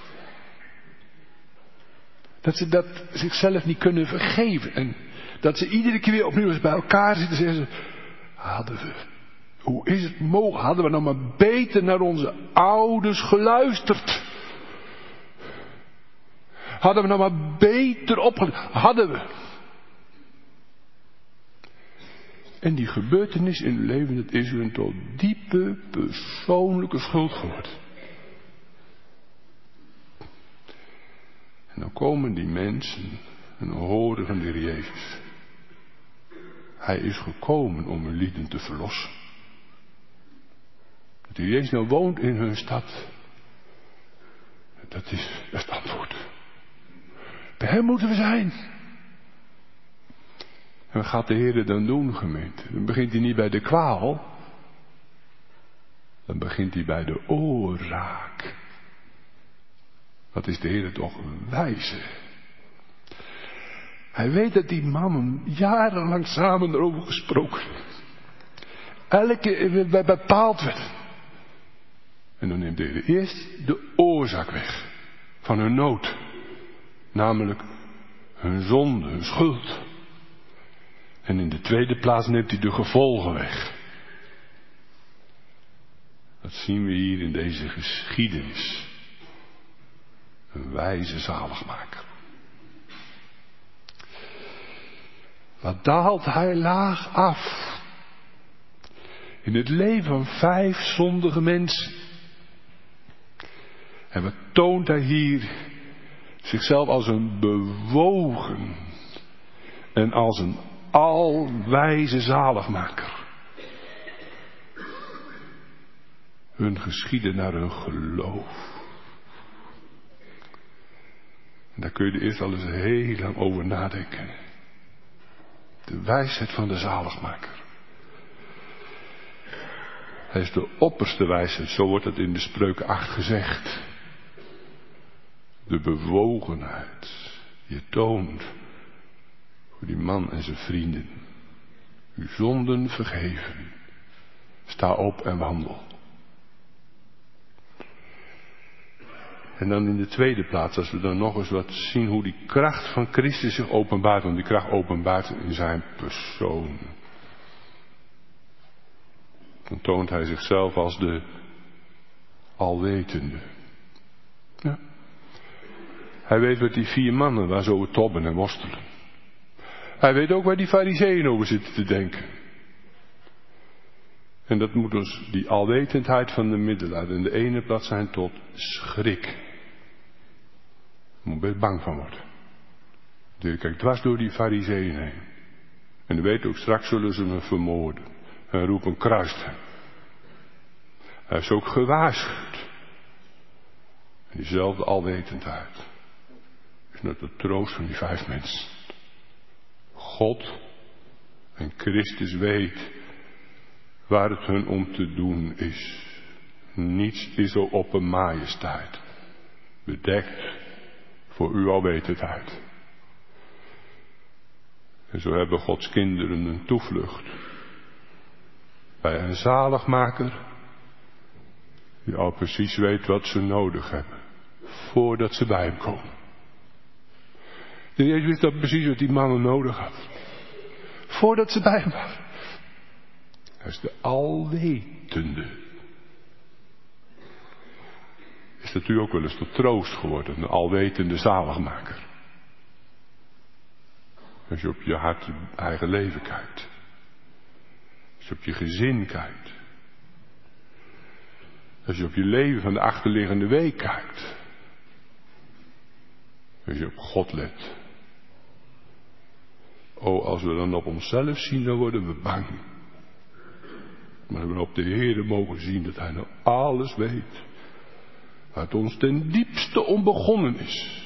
Dat ze dat zichzelf niet kunnen vergeven. En dat ze iedere keer weer opnieuw eens bij elkaar zitten en zeggen ze, hoe is het mogelijk? Hadden we nou maar beter naar onze ouders geluisterd? Hadden we nou maar beter opgelet? Hadden we. En die gebeurtenis in het leven, dat is hun tot diepe persoonlijke schuld geworden. En dan komen die mensen en horen van de Heer Jezus. Hij is gekomen om hun lieden te verlossen. Dat de Heer Jezus nou woont in hun stad. Dat is het antwoord. Bij hem moeten we zijn. En wat gaat de Heer dan doen, gemeente? Dan begint hij niet bij de kwaal. Dan begint hij bij de oorzaak. Wat is de Heer toch een wijze. Hij weet dat die mannen jarenlang samen erover gesproken. Elke keer bepaald werd. En dan neemt de Heer eerst de oorzaak weg. Van hun nood. Namelijk hun zonde, hun schuld. En in de tweede plaats neemt hij de gevolgen weg. Dat zien we hier in deze geschiedenis. Een wijze zaligmaker. Wat daalt hij laag af. In het leven van 5 zondige mensen. En wat toont hij hier zichzelf als een bewogen en als een alwijze zaligmaker. Hun geschieden naar hun geloof. En daar kun je eerst al eens heel lang over nadenken. De wijsheid van de zaligmaker. Hij is de opperste wijsheid, zo wordt het in de Spreuken 8 gezegd. De bewogenheid. Je toont voor die man en zijn vrienden. Uw zonden vergeven. Sta op en wandel. En dan in de tweede plaats, als we dan nog eens wat zien hoe die kracht van Christus zich openbaart. Want die kracht openbaart in zijn persoon. Dan toont hij zichzelf als de alwetende. Ja. Hij weet wat die 4 mannen waar zo over tobben en worstelen. Hij weet ook waar die farizeeën over zitten te denken. En dat moet ons die alwetendheid van de middelaar in de ene plaats zijn tot schrik. Daar moet best bang van worden. Dus kijk dwars door die farizeeën heen. En u weet ook, straks zullen ze me vermoorden. En roepen kruist hem. Hij is ook gewaarschuwd. En diezelfde alwetendheid is net de troost van die 5 mensen. God en Christus weet waar het hun om te doen is. Niets is zo op een majesteit. Bedekt voor uw alwetendheid. En zo hebben Gods kinderen een toevlucht. Bij een zaligmaker. Die al precies weet wat ze nodig hebben. Voordat ze bij hem komen. De Jezus wist dat precies wat die mannen nodig hadden. Voordat ze bij hem waren. Hij is de alwetende. Is dat u ook wel eens tot troost geworden. Een alwetende zaligmaker. Als je op je hart eigen leven kijkt. Als je op je gezin kijkt. Als je op je leven van de achterliggende week kijkt. Als je op God let. Oh, als we dan op onszelf zien, dan worden we bang. Maar we op de Heere mogen zien dat Hij nou alles weet. Wat ons ten diepste onbegonnen is.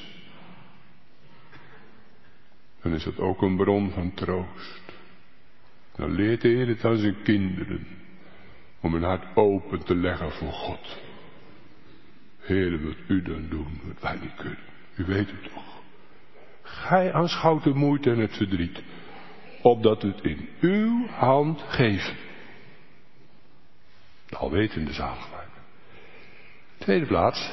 Dan is dat ook een bron van troost. Dan leert de Heer het aan zijn kinderen. Om hun hart open te leggen voor God. Heer, wat u dan doen, wat wij niet kunnen. U weet het toch. Gij aanschouwt de moeite en het verdriet. Opdat het in uw hand geeft. De alwetende zaligmaker. Tweede plaats.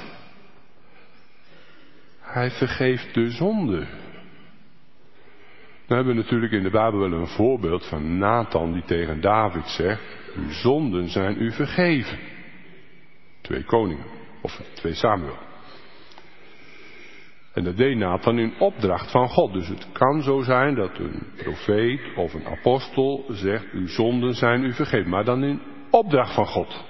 Hij vergeeft de zonde. Dan hebben we natuurlijk in de Bijbel wel een voorbeeld van Nathan die tegen David zegt. Uw zonden zijn u vergeven. 2 Koningen. Of 2 Samuel. En dat deed Nathan in opdracht van God. Dus het kan zo zijn dat een profeet of een apostel zegt, uw zonden zijn u vergeven. Maar dan in opdracht van God.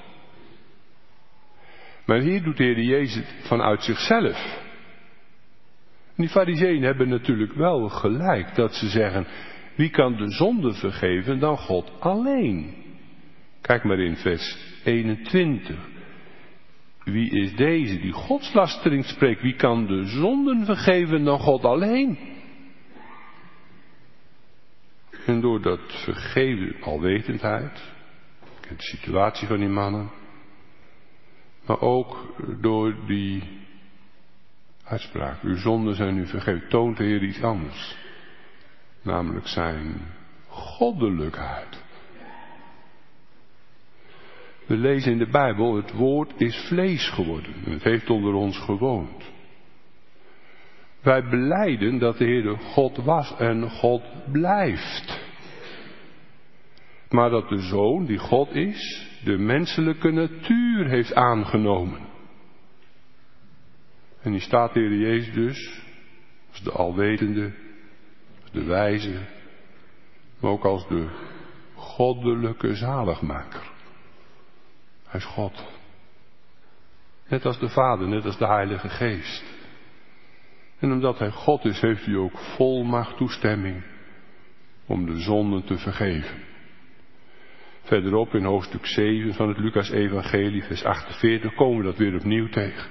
Maar hier doet de Heer Jezus het vanuit zichzelf. En die farizeeën hebben natuurlijk wel gelijk dat ze zeggen, wie kan de zonde vergeven dan God alleen? Kijk maar in vers 21. Wie is deze die godslastering spreekt? Wie kan de zonden vergeven dan God alleen? En door dat vergeven alwetendheid, ik ken de situatie van die mannen, maar ook door die uitspraak, uw zonden zijn u vergeven, toont de Heer iets anders. Namelijk zijn goddelijkheid. We lezen in de Bijbel, het woord is vlees geworden. En het heeft onder ons gewoond. Wij belijden dat de Heer God was en God blijft. Maar dat de Zoon, die God is, de menselijke natuur heeft aangenomen. En hier staat de Heer Jezus dus, als de alwetende, de wijze, maar ook als de goddelijke zaligmaker. Hij is God. Net als de Vader, net als de Heilige Geest. En omdat Hij God is, heeft Hij ook volmacht toestemming om de zonden te vergeven. Verderop in hoofdstuk 7 van het Lucas-evangelie, vers 48, komen we dat weer opnieuw tegen.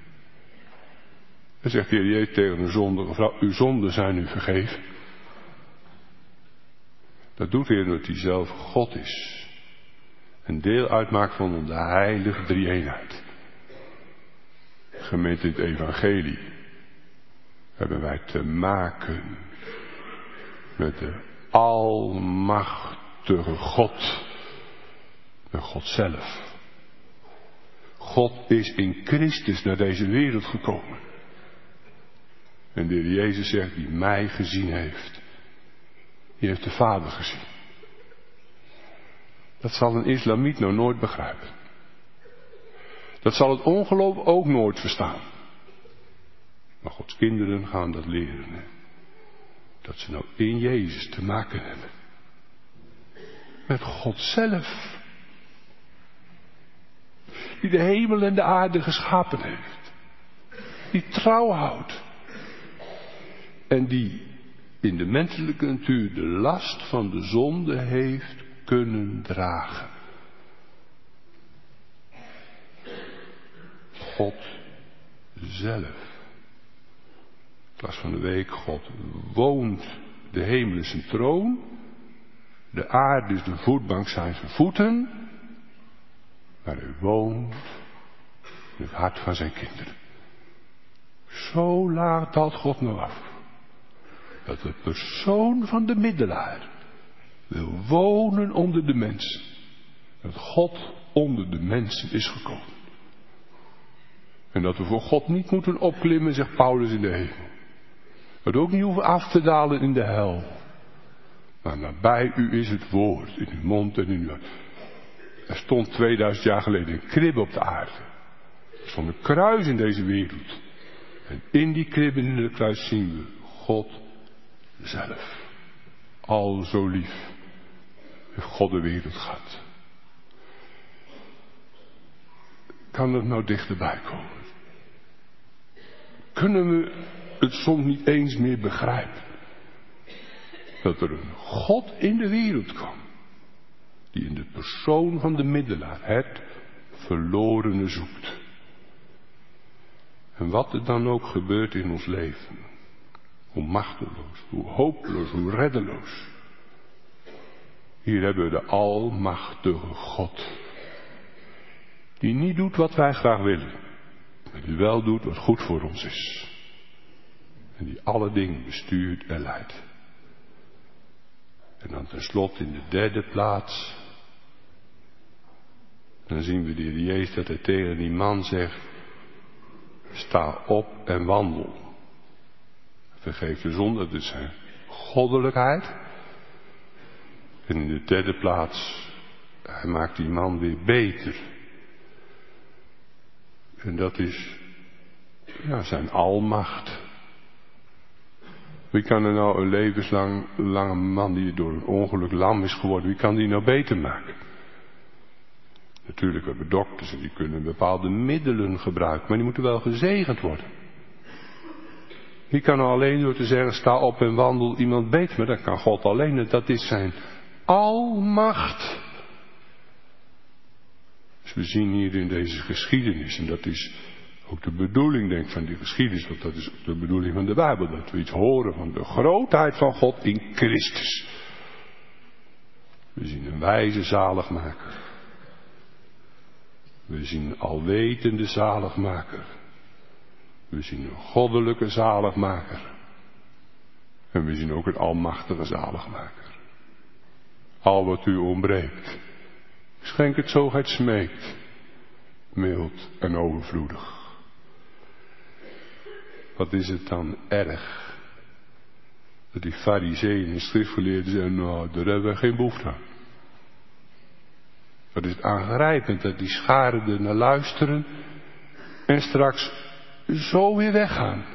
Dan zegt de Heer Jezus tegen een zondige vrouw, uw zonden zijn u vergeven. Dat doet Hij omdat Hij zelf God is. Een deel uitmaakt van de heilige drie-eenheid. Gemeente in het evangelie hebben wij te maken met de almachtige God. Met God zelf. God is in Christus naar deze wereld gekomen. En de Heer Jezus zegt, die mij gezien heeft, die heeft de Vader gezien. Dat zal een islamiet nou nooit begrijpen. Dat zal het ongeloof ook nooit verstaan. Maar Gods kinderen gaan dat leren. Hè? Dat ze nou in Jezus te maken hebben. Met God zelf. Die de hemel en de aarde geschapen heeft. Die trouw houdt. En die in de menselijke natuur de last van de zonde heeft kunnen dragen. God zelf. Ik las van de week, God woont, de hemel is zijn troon, de aarde is de voetbank zijn voeten, maar hij woont in het hart van zijn kinderen. Zo laag daalt God nou af, dat de persoon van de middelaar wil wonen onder de mensen. Dat God onder de mensen is gekomen. En dat we voor God niet moeten opklimmen, zegt Paulus in de hemel. Dat we ook niet hoeven af te dalen in de hel. Maar nabij u is het woord, in uw mond en in uw hart. Er stond 2000 jaar geleden een kribbe op de aarde. Er stond een kruis in deze wereld. En in die kribbe en in het kruis zien we God zelf. Al zo lief heeft God de wereld gehad. Kan dat nou dichterbij komen? Kunnen we het soms niet eens meer begrijpen? Dat er een God in de wereld kwam. Die in de persoon van de middelaar het verlorene zoekt. En wat er dan ook gebeurt in ons leven. Hoe machteloos, hoe hopeloos, hoe reddeloos. Hier hebben we de almachtige God. Die niet doet wat wij graag willen. Maar die wel doet wat goed voor ons is. En die alle dingen bestuurt en leidt. En dan tenslotte in de derde plaats. Dan zien we de Heer Jezus dat hij tegen die man zegt. Sta op en wandel. Vergeef de zonde, dat is zijn goddelijkheid. En in de derde plaats, hij maakt die man weer beter. En dat is zijn almacht. Wie kan er nou een levenslange man die door een ongeluk lam is geworden, wie kan die nou beter maken? Natuurlijk hebben dokters en die kunnen bepaalde middelen gebruiken, maar die moeten wel gezegend worden. Wie kan nou alleen door te zeggen, sta op en wandel iemand beter, maar dat kan God alleen en dat is zijn almacht. Dus we zien hier in deze geschiedenis, en dat is ook de bedoeling, denk ik, van die geschiedenis, want dat is ook de bedoeling van de Bijbel, dat we iets horen van de grootheid van God in Christus. We zien een wijze zaligmaker. We zien een alwetende zaligmaker. We zien een goddelijke zaligmaker. En we zien ook een almachtige zaligmaker. Al wat u ontbreekt, schenk het zo het smeekt, mild en overvloedig. Wat is het dan erg dat die farizeeën en schriftgeleerden zeggen, nou, daar hebben we geen behoefte aan. Wat is het aangrijpend dat die scharen er naar luisteren en straks zo weer weggaan.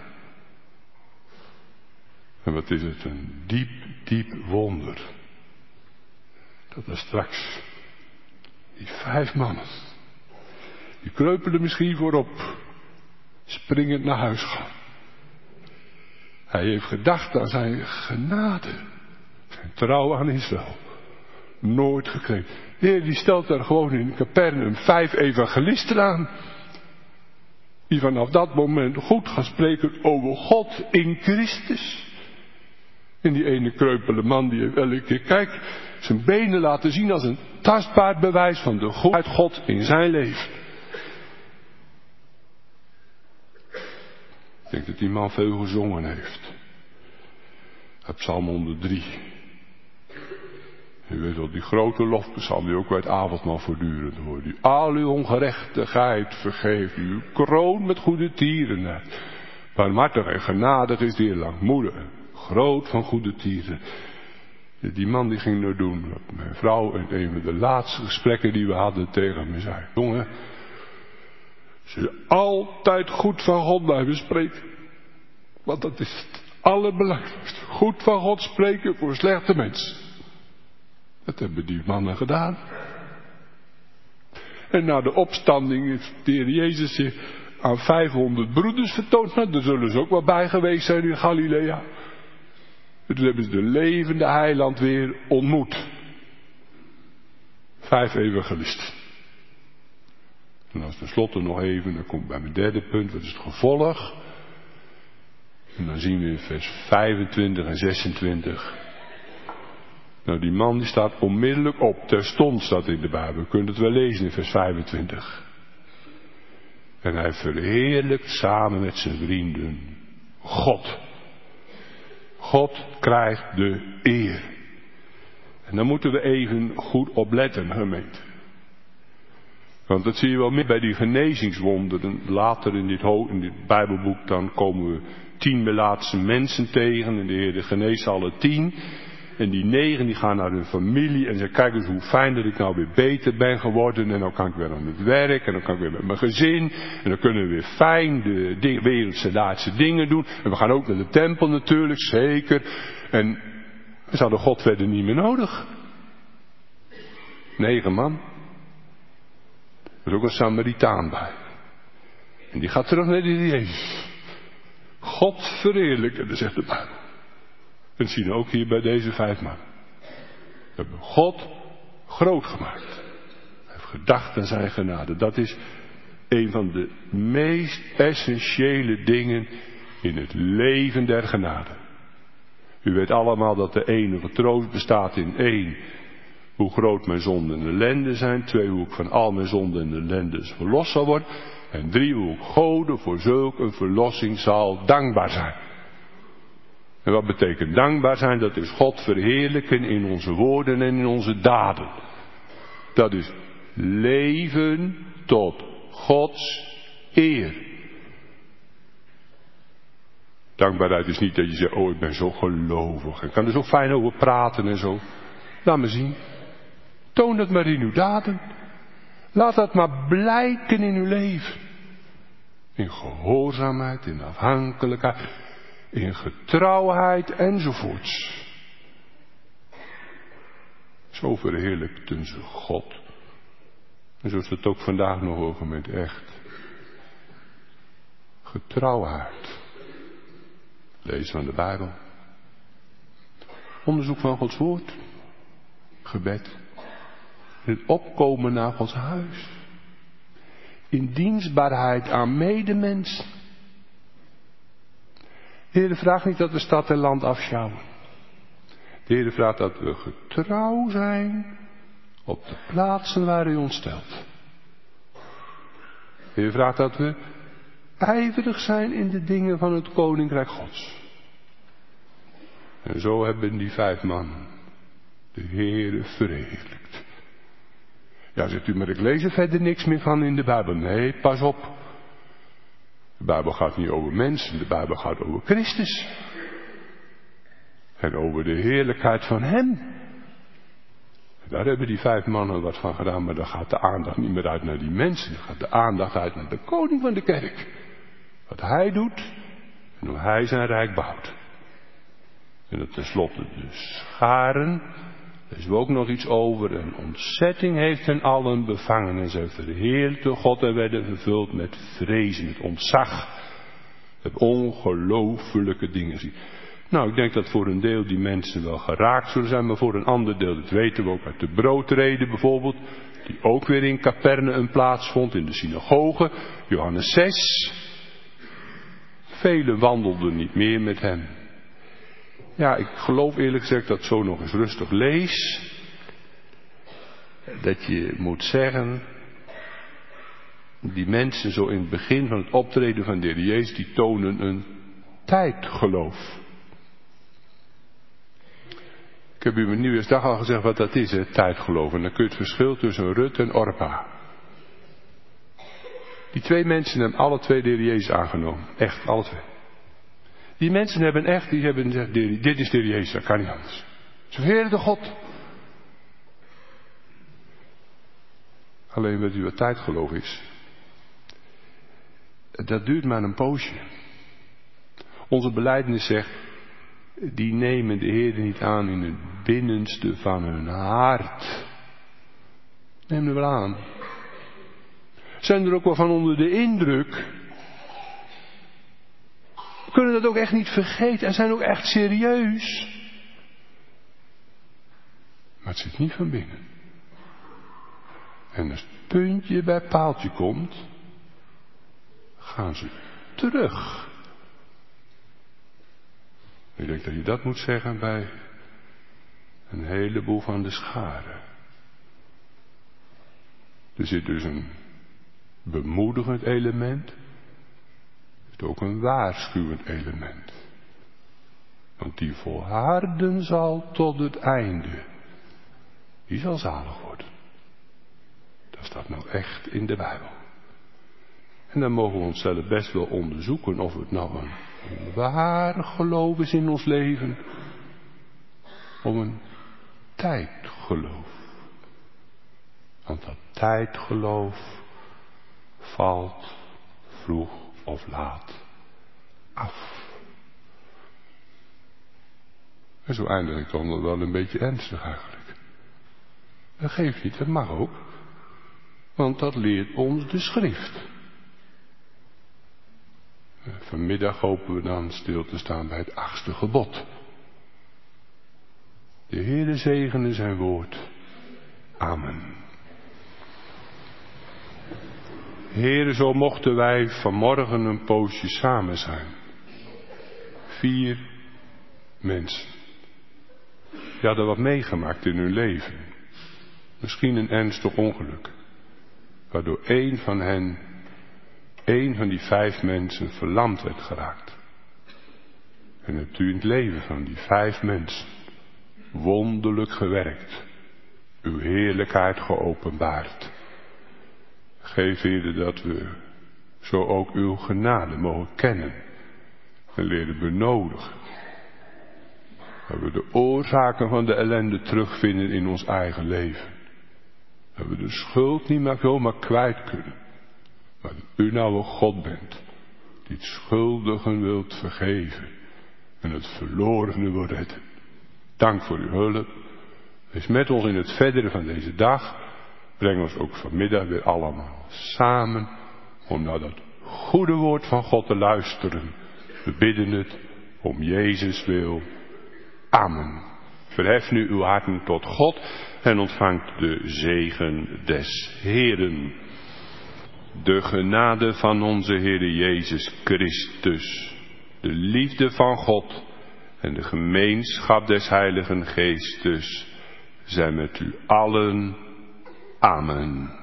En wat is het een diep, diep wonder. Dat er straks die 5 mannen, die kreupelen misschien voorop, springend naar huis gaan. Hij heeft gedacht aan zijn genade, zijn trouw aan Israël. Nooit gekregen. De Heer die stelt daar gewoon in Capernaum 5 evangelisten aan. Die vanaf dat moment goed gaan spreken over God in Christus. En die ene kreupele man die heeft elke keer, kijk, zijn benen laten zien als een tastbaar bewijs van de goedheid God in zijn leven. Ik denk dat die man veel gezongen heeft. Uit Psalm 103. U weet wel, die grote lofpsalm die ook bij het avondmaal voortdurend hoort. Die al uw ongerechtigheid vergeeft. Die uw kroon met goede tierenheid. Barmhartig en genadig is die langmoedig. Groot van goede tieren. Die man die ging nou doen. Wat mijn vrouw in een van de laatste gesprekken die we hadden tegen me zei. Jongen, ze altijd goed van God blijven spreken. Want dat is het allerbelangrijkste. Goed van God spreken voor slechte mensen. Dat hebben die mannen gedaan. En na de opstanding heeft de Heer Jezus zich aan 500 broeders vertoond. Nou, daar zullen ze ook wel bij geweest zijn in Galilea. En toen hebben ze de levende heiland weer ontmoet. 5 evangelisten. En als tenslotte nog even, dan kom ik bij mijn derde punt, wat is het gevolg? En dan zien we in vers 25 en 26. Nou, die man die staat onmiddellijk op. Terstond staat in de Bijbel. Je kunt het wel lezen in vers 25. En hij verheerlijkt samen met zijn vrienden God. God krijgt de eer. En dan moeten we even goed opletten, gemeente. Want dat zie je wel meer bij die genezingswonderen. Later in dit Bijbelboek dan komen we 10 melaatse mensen tegen. En de Heer geneest alle 10. En die 9 die gaan naar hun familie en zeggen, kijk eens hoe fijn dat ik nou weer beter ben geworden. En dan kan ik weer aan het werk en dan kan ik weer met mijn gezin. En dan kunnen we weer fijn de wereldse laatste dingen doen. En we gaan ook naar de tempel natuurlijk, zeker. En we hadden God verder niet meer nodig. 9 man. Er is ook een Samaritaan bij. En die gaat terug naar de Jezus. God verheerlijken, dat zegt de Bijbel. En dat zien we ook hier bij deze 5 mannen. We hebben God groot gemaakt. Hij heeft gedacht aan zijn genade. Dat is een van de meest essentiële dingen in het leven der genade. U weet allemaal dat de enige troost bestaat in 1. Hoe groot mijn zonden en ellende zijn. 2. Hoe ik van al mijn zonden en ellende verlost zal worden. En 3. Hoe ik Gode voor zulk een verlossing zal dankbaar zijn. En wat betekent dankbaar zijn? Dat is God verheerlijken in onze woorden en in onze daden. Dat is leven tot Gods eer. Dankbaarheid is niet dat je zegt, oh ik ben zo gelovig. Ik kan er zo fijn over praten en zo. Laat me zien. Toon dat maar in uw daden. Laat dat maar blijken in uw leven. In gehoorzaamheid, in afhankelijkheid. in getrouwheid enzovoorts. Zo verheerlijkten ze God. En zo is het ook vandaag nog over met echt. Getrouwheid. Lezen van de Bijbel. Onderzoek van Gods woord. Gebed. In het opkomen naar Gods huis. In dienstbaarheid aan medemensen. De Heer vraagt niet dat we stad en land afschouwen. De Heer vraagt dat we getrouw zijn op de plaatsen waar Hij ons stelt. De Heer vraagt dat we ijverig zijn in de dingen van het Koninkrijk Gods. En zo hebben die 5 mannen de Heere verheerlijkt. Ja, zegt u, maar ik lees er verder niks meer van in de Bijbel. Nee, pas op. De Bijbel gaat niet over mensen, de Bijbel gaat over Christus. En over de heerlijkheid van Hem. Daar hebben die 5 mannen wat van gedaan, maar dan gaat de aandacht niet meer uit naar die mensen. Dan gaat de aandacht uit naar de koning van de kerk. Wat Hij doet en hoe Hij zijn rijk bouwt. En dan tenslotte de scharen. Daar is ook nog iets over. Een ontzetting heeft hen allen bevangen. En zij verheerlijkten God en werden vervuld met vrezen, met ontzag. Met ongelooflijke dingen zien. Nou, ik denk dat voor een deel die mensen wel geraakt zullen zijn, maar voor een ander deel, dat weten we ook uit de broodrede bijvoorbeeld, die ook weer in Capernaum plaatsvond, in de synagoge, Johannes 6. Velen wandelden niet meer met hem. Ja, ik geloof eerlijk gezegd dat ik zo nog eens rustig lees, dat je moet zeggen, die mensen zo in het begin van het optreden van de Heer Jezus, die tonen een tijdgeloof. Ik heb u met Nieuwjaarsdag al gezegd wat dat is, hè, tijdgeloof. En dan kun je het verschil tussen Rut en Orpa. Die 2 mensen hebben alle 2 de Heer Jezus aangenomen. Echt, alle 2. Die mensen hebben echt, die hebben gezegd, dit is de Heer Jezus, dat kan niet anders. Ze verheerlijken God. Alleen weet u wat tijdgeloof is? Dat duurt maar een poosje. Onze belijdenis zegt, die nemen de Heer niet aan in het binnenste van hun hart. Neem er wel aan. Zijn er ook wel van onder de indruk. We kunnen dat ook echt niet vergeten en zijn ook echt serieus. Maar het zit niet van binnen. En als het puntje bij paaltje komt, gaan ze terug. Ik denk dat je dat moet zeggen bij een heleboel van de scharen. Er zit dus een bemoedigend element. Er zit ook een waarschuwend element. Want die volharden zal tot het einde. Die zal zalig worden. Dat staat nou echt in de Bijbel. En dan mogen we onszelf best wel onderzoeken of het nou een waar geloof is in ons leven. Of een tijdgeloof. Want dat tijdgeloof valt vroeg of laat af. En zo eindig ik dan nog wel een beetje ernstig eigenlijk. Dat geeft niet, dat mag ook. Want dat leert ons de schrift. Vanmiddag hopen we dan stil te staan bij het 8e gebod. De Heere zegene zijn woord. Amen. Heere, zo mochten wij vanmorgen een poosje samen zijn. 4 mensen. Die hadden wat meegemaakt in hun leven. Misschien een ernstig ongeluk. Waardoor één van die 5 mensen verlamd werd geraakt. En hebt u in het leven van die 5 mensen wonderlijk gewerkt. Uw heerlijkheid geopenbaard. Geef, Heer, dat we zo ook uw genade mogen kennen en leren benodigen. Dat we de oorzaken van de ellende terugvinden in ons eigen leven. Dat we de schuld niet meer zomaar kwijt kunnen. Maar dat u nou een God bent die het schuldigen wilt vergeven. en het verlorene wil redden. Dank voor uw hulp. Wees met ons in het verdere van deze dag. Breng ons ook vanmiddag weer allemaal samen om naar dat goede woord van God te luisteren. We bidden het om Jezus wil. Amen. Verhef nu uw harten tot God en ontvangt de zegen des Heeren. De genade van onze Heere Jezus Christus, de liefde van God en de gemeenschap des Heiligen Geestes zijn met u allen. Amen.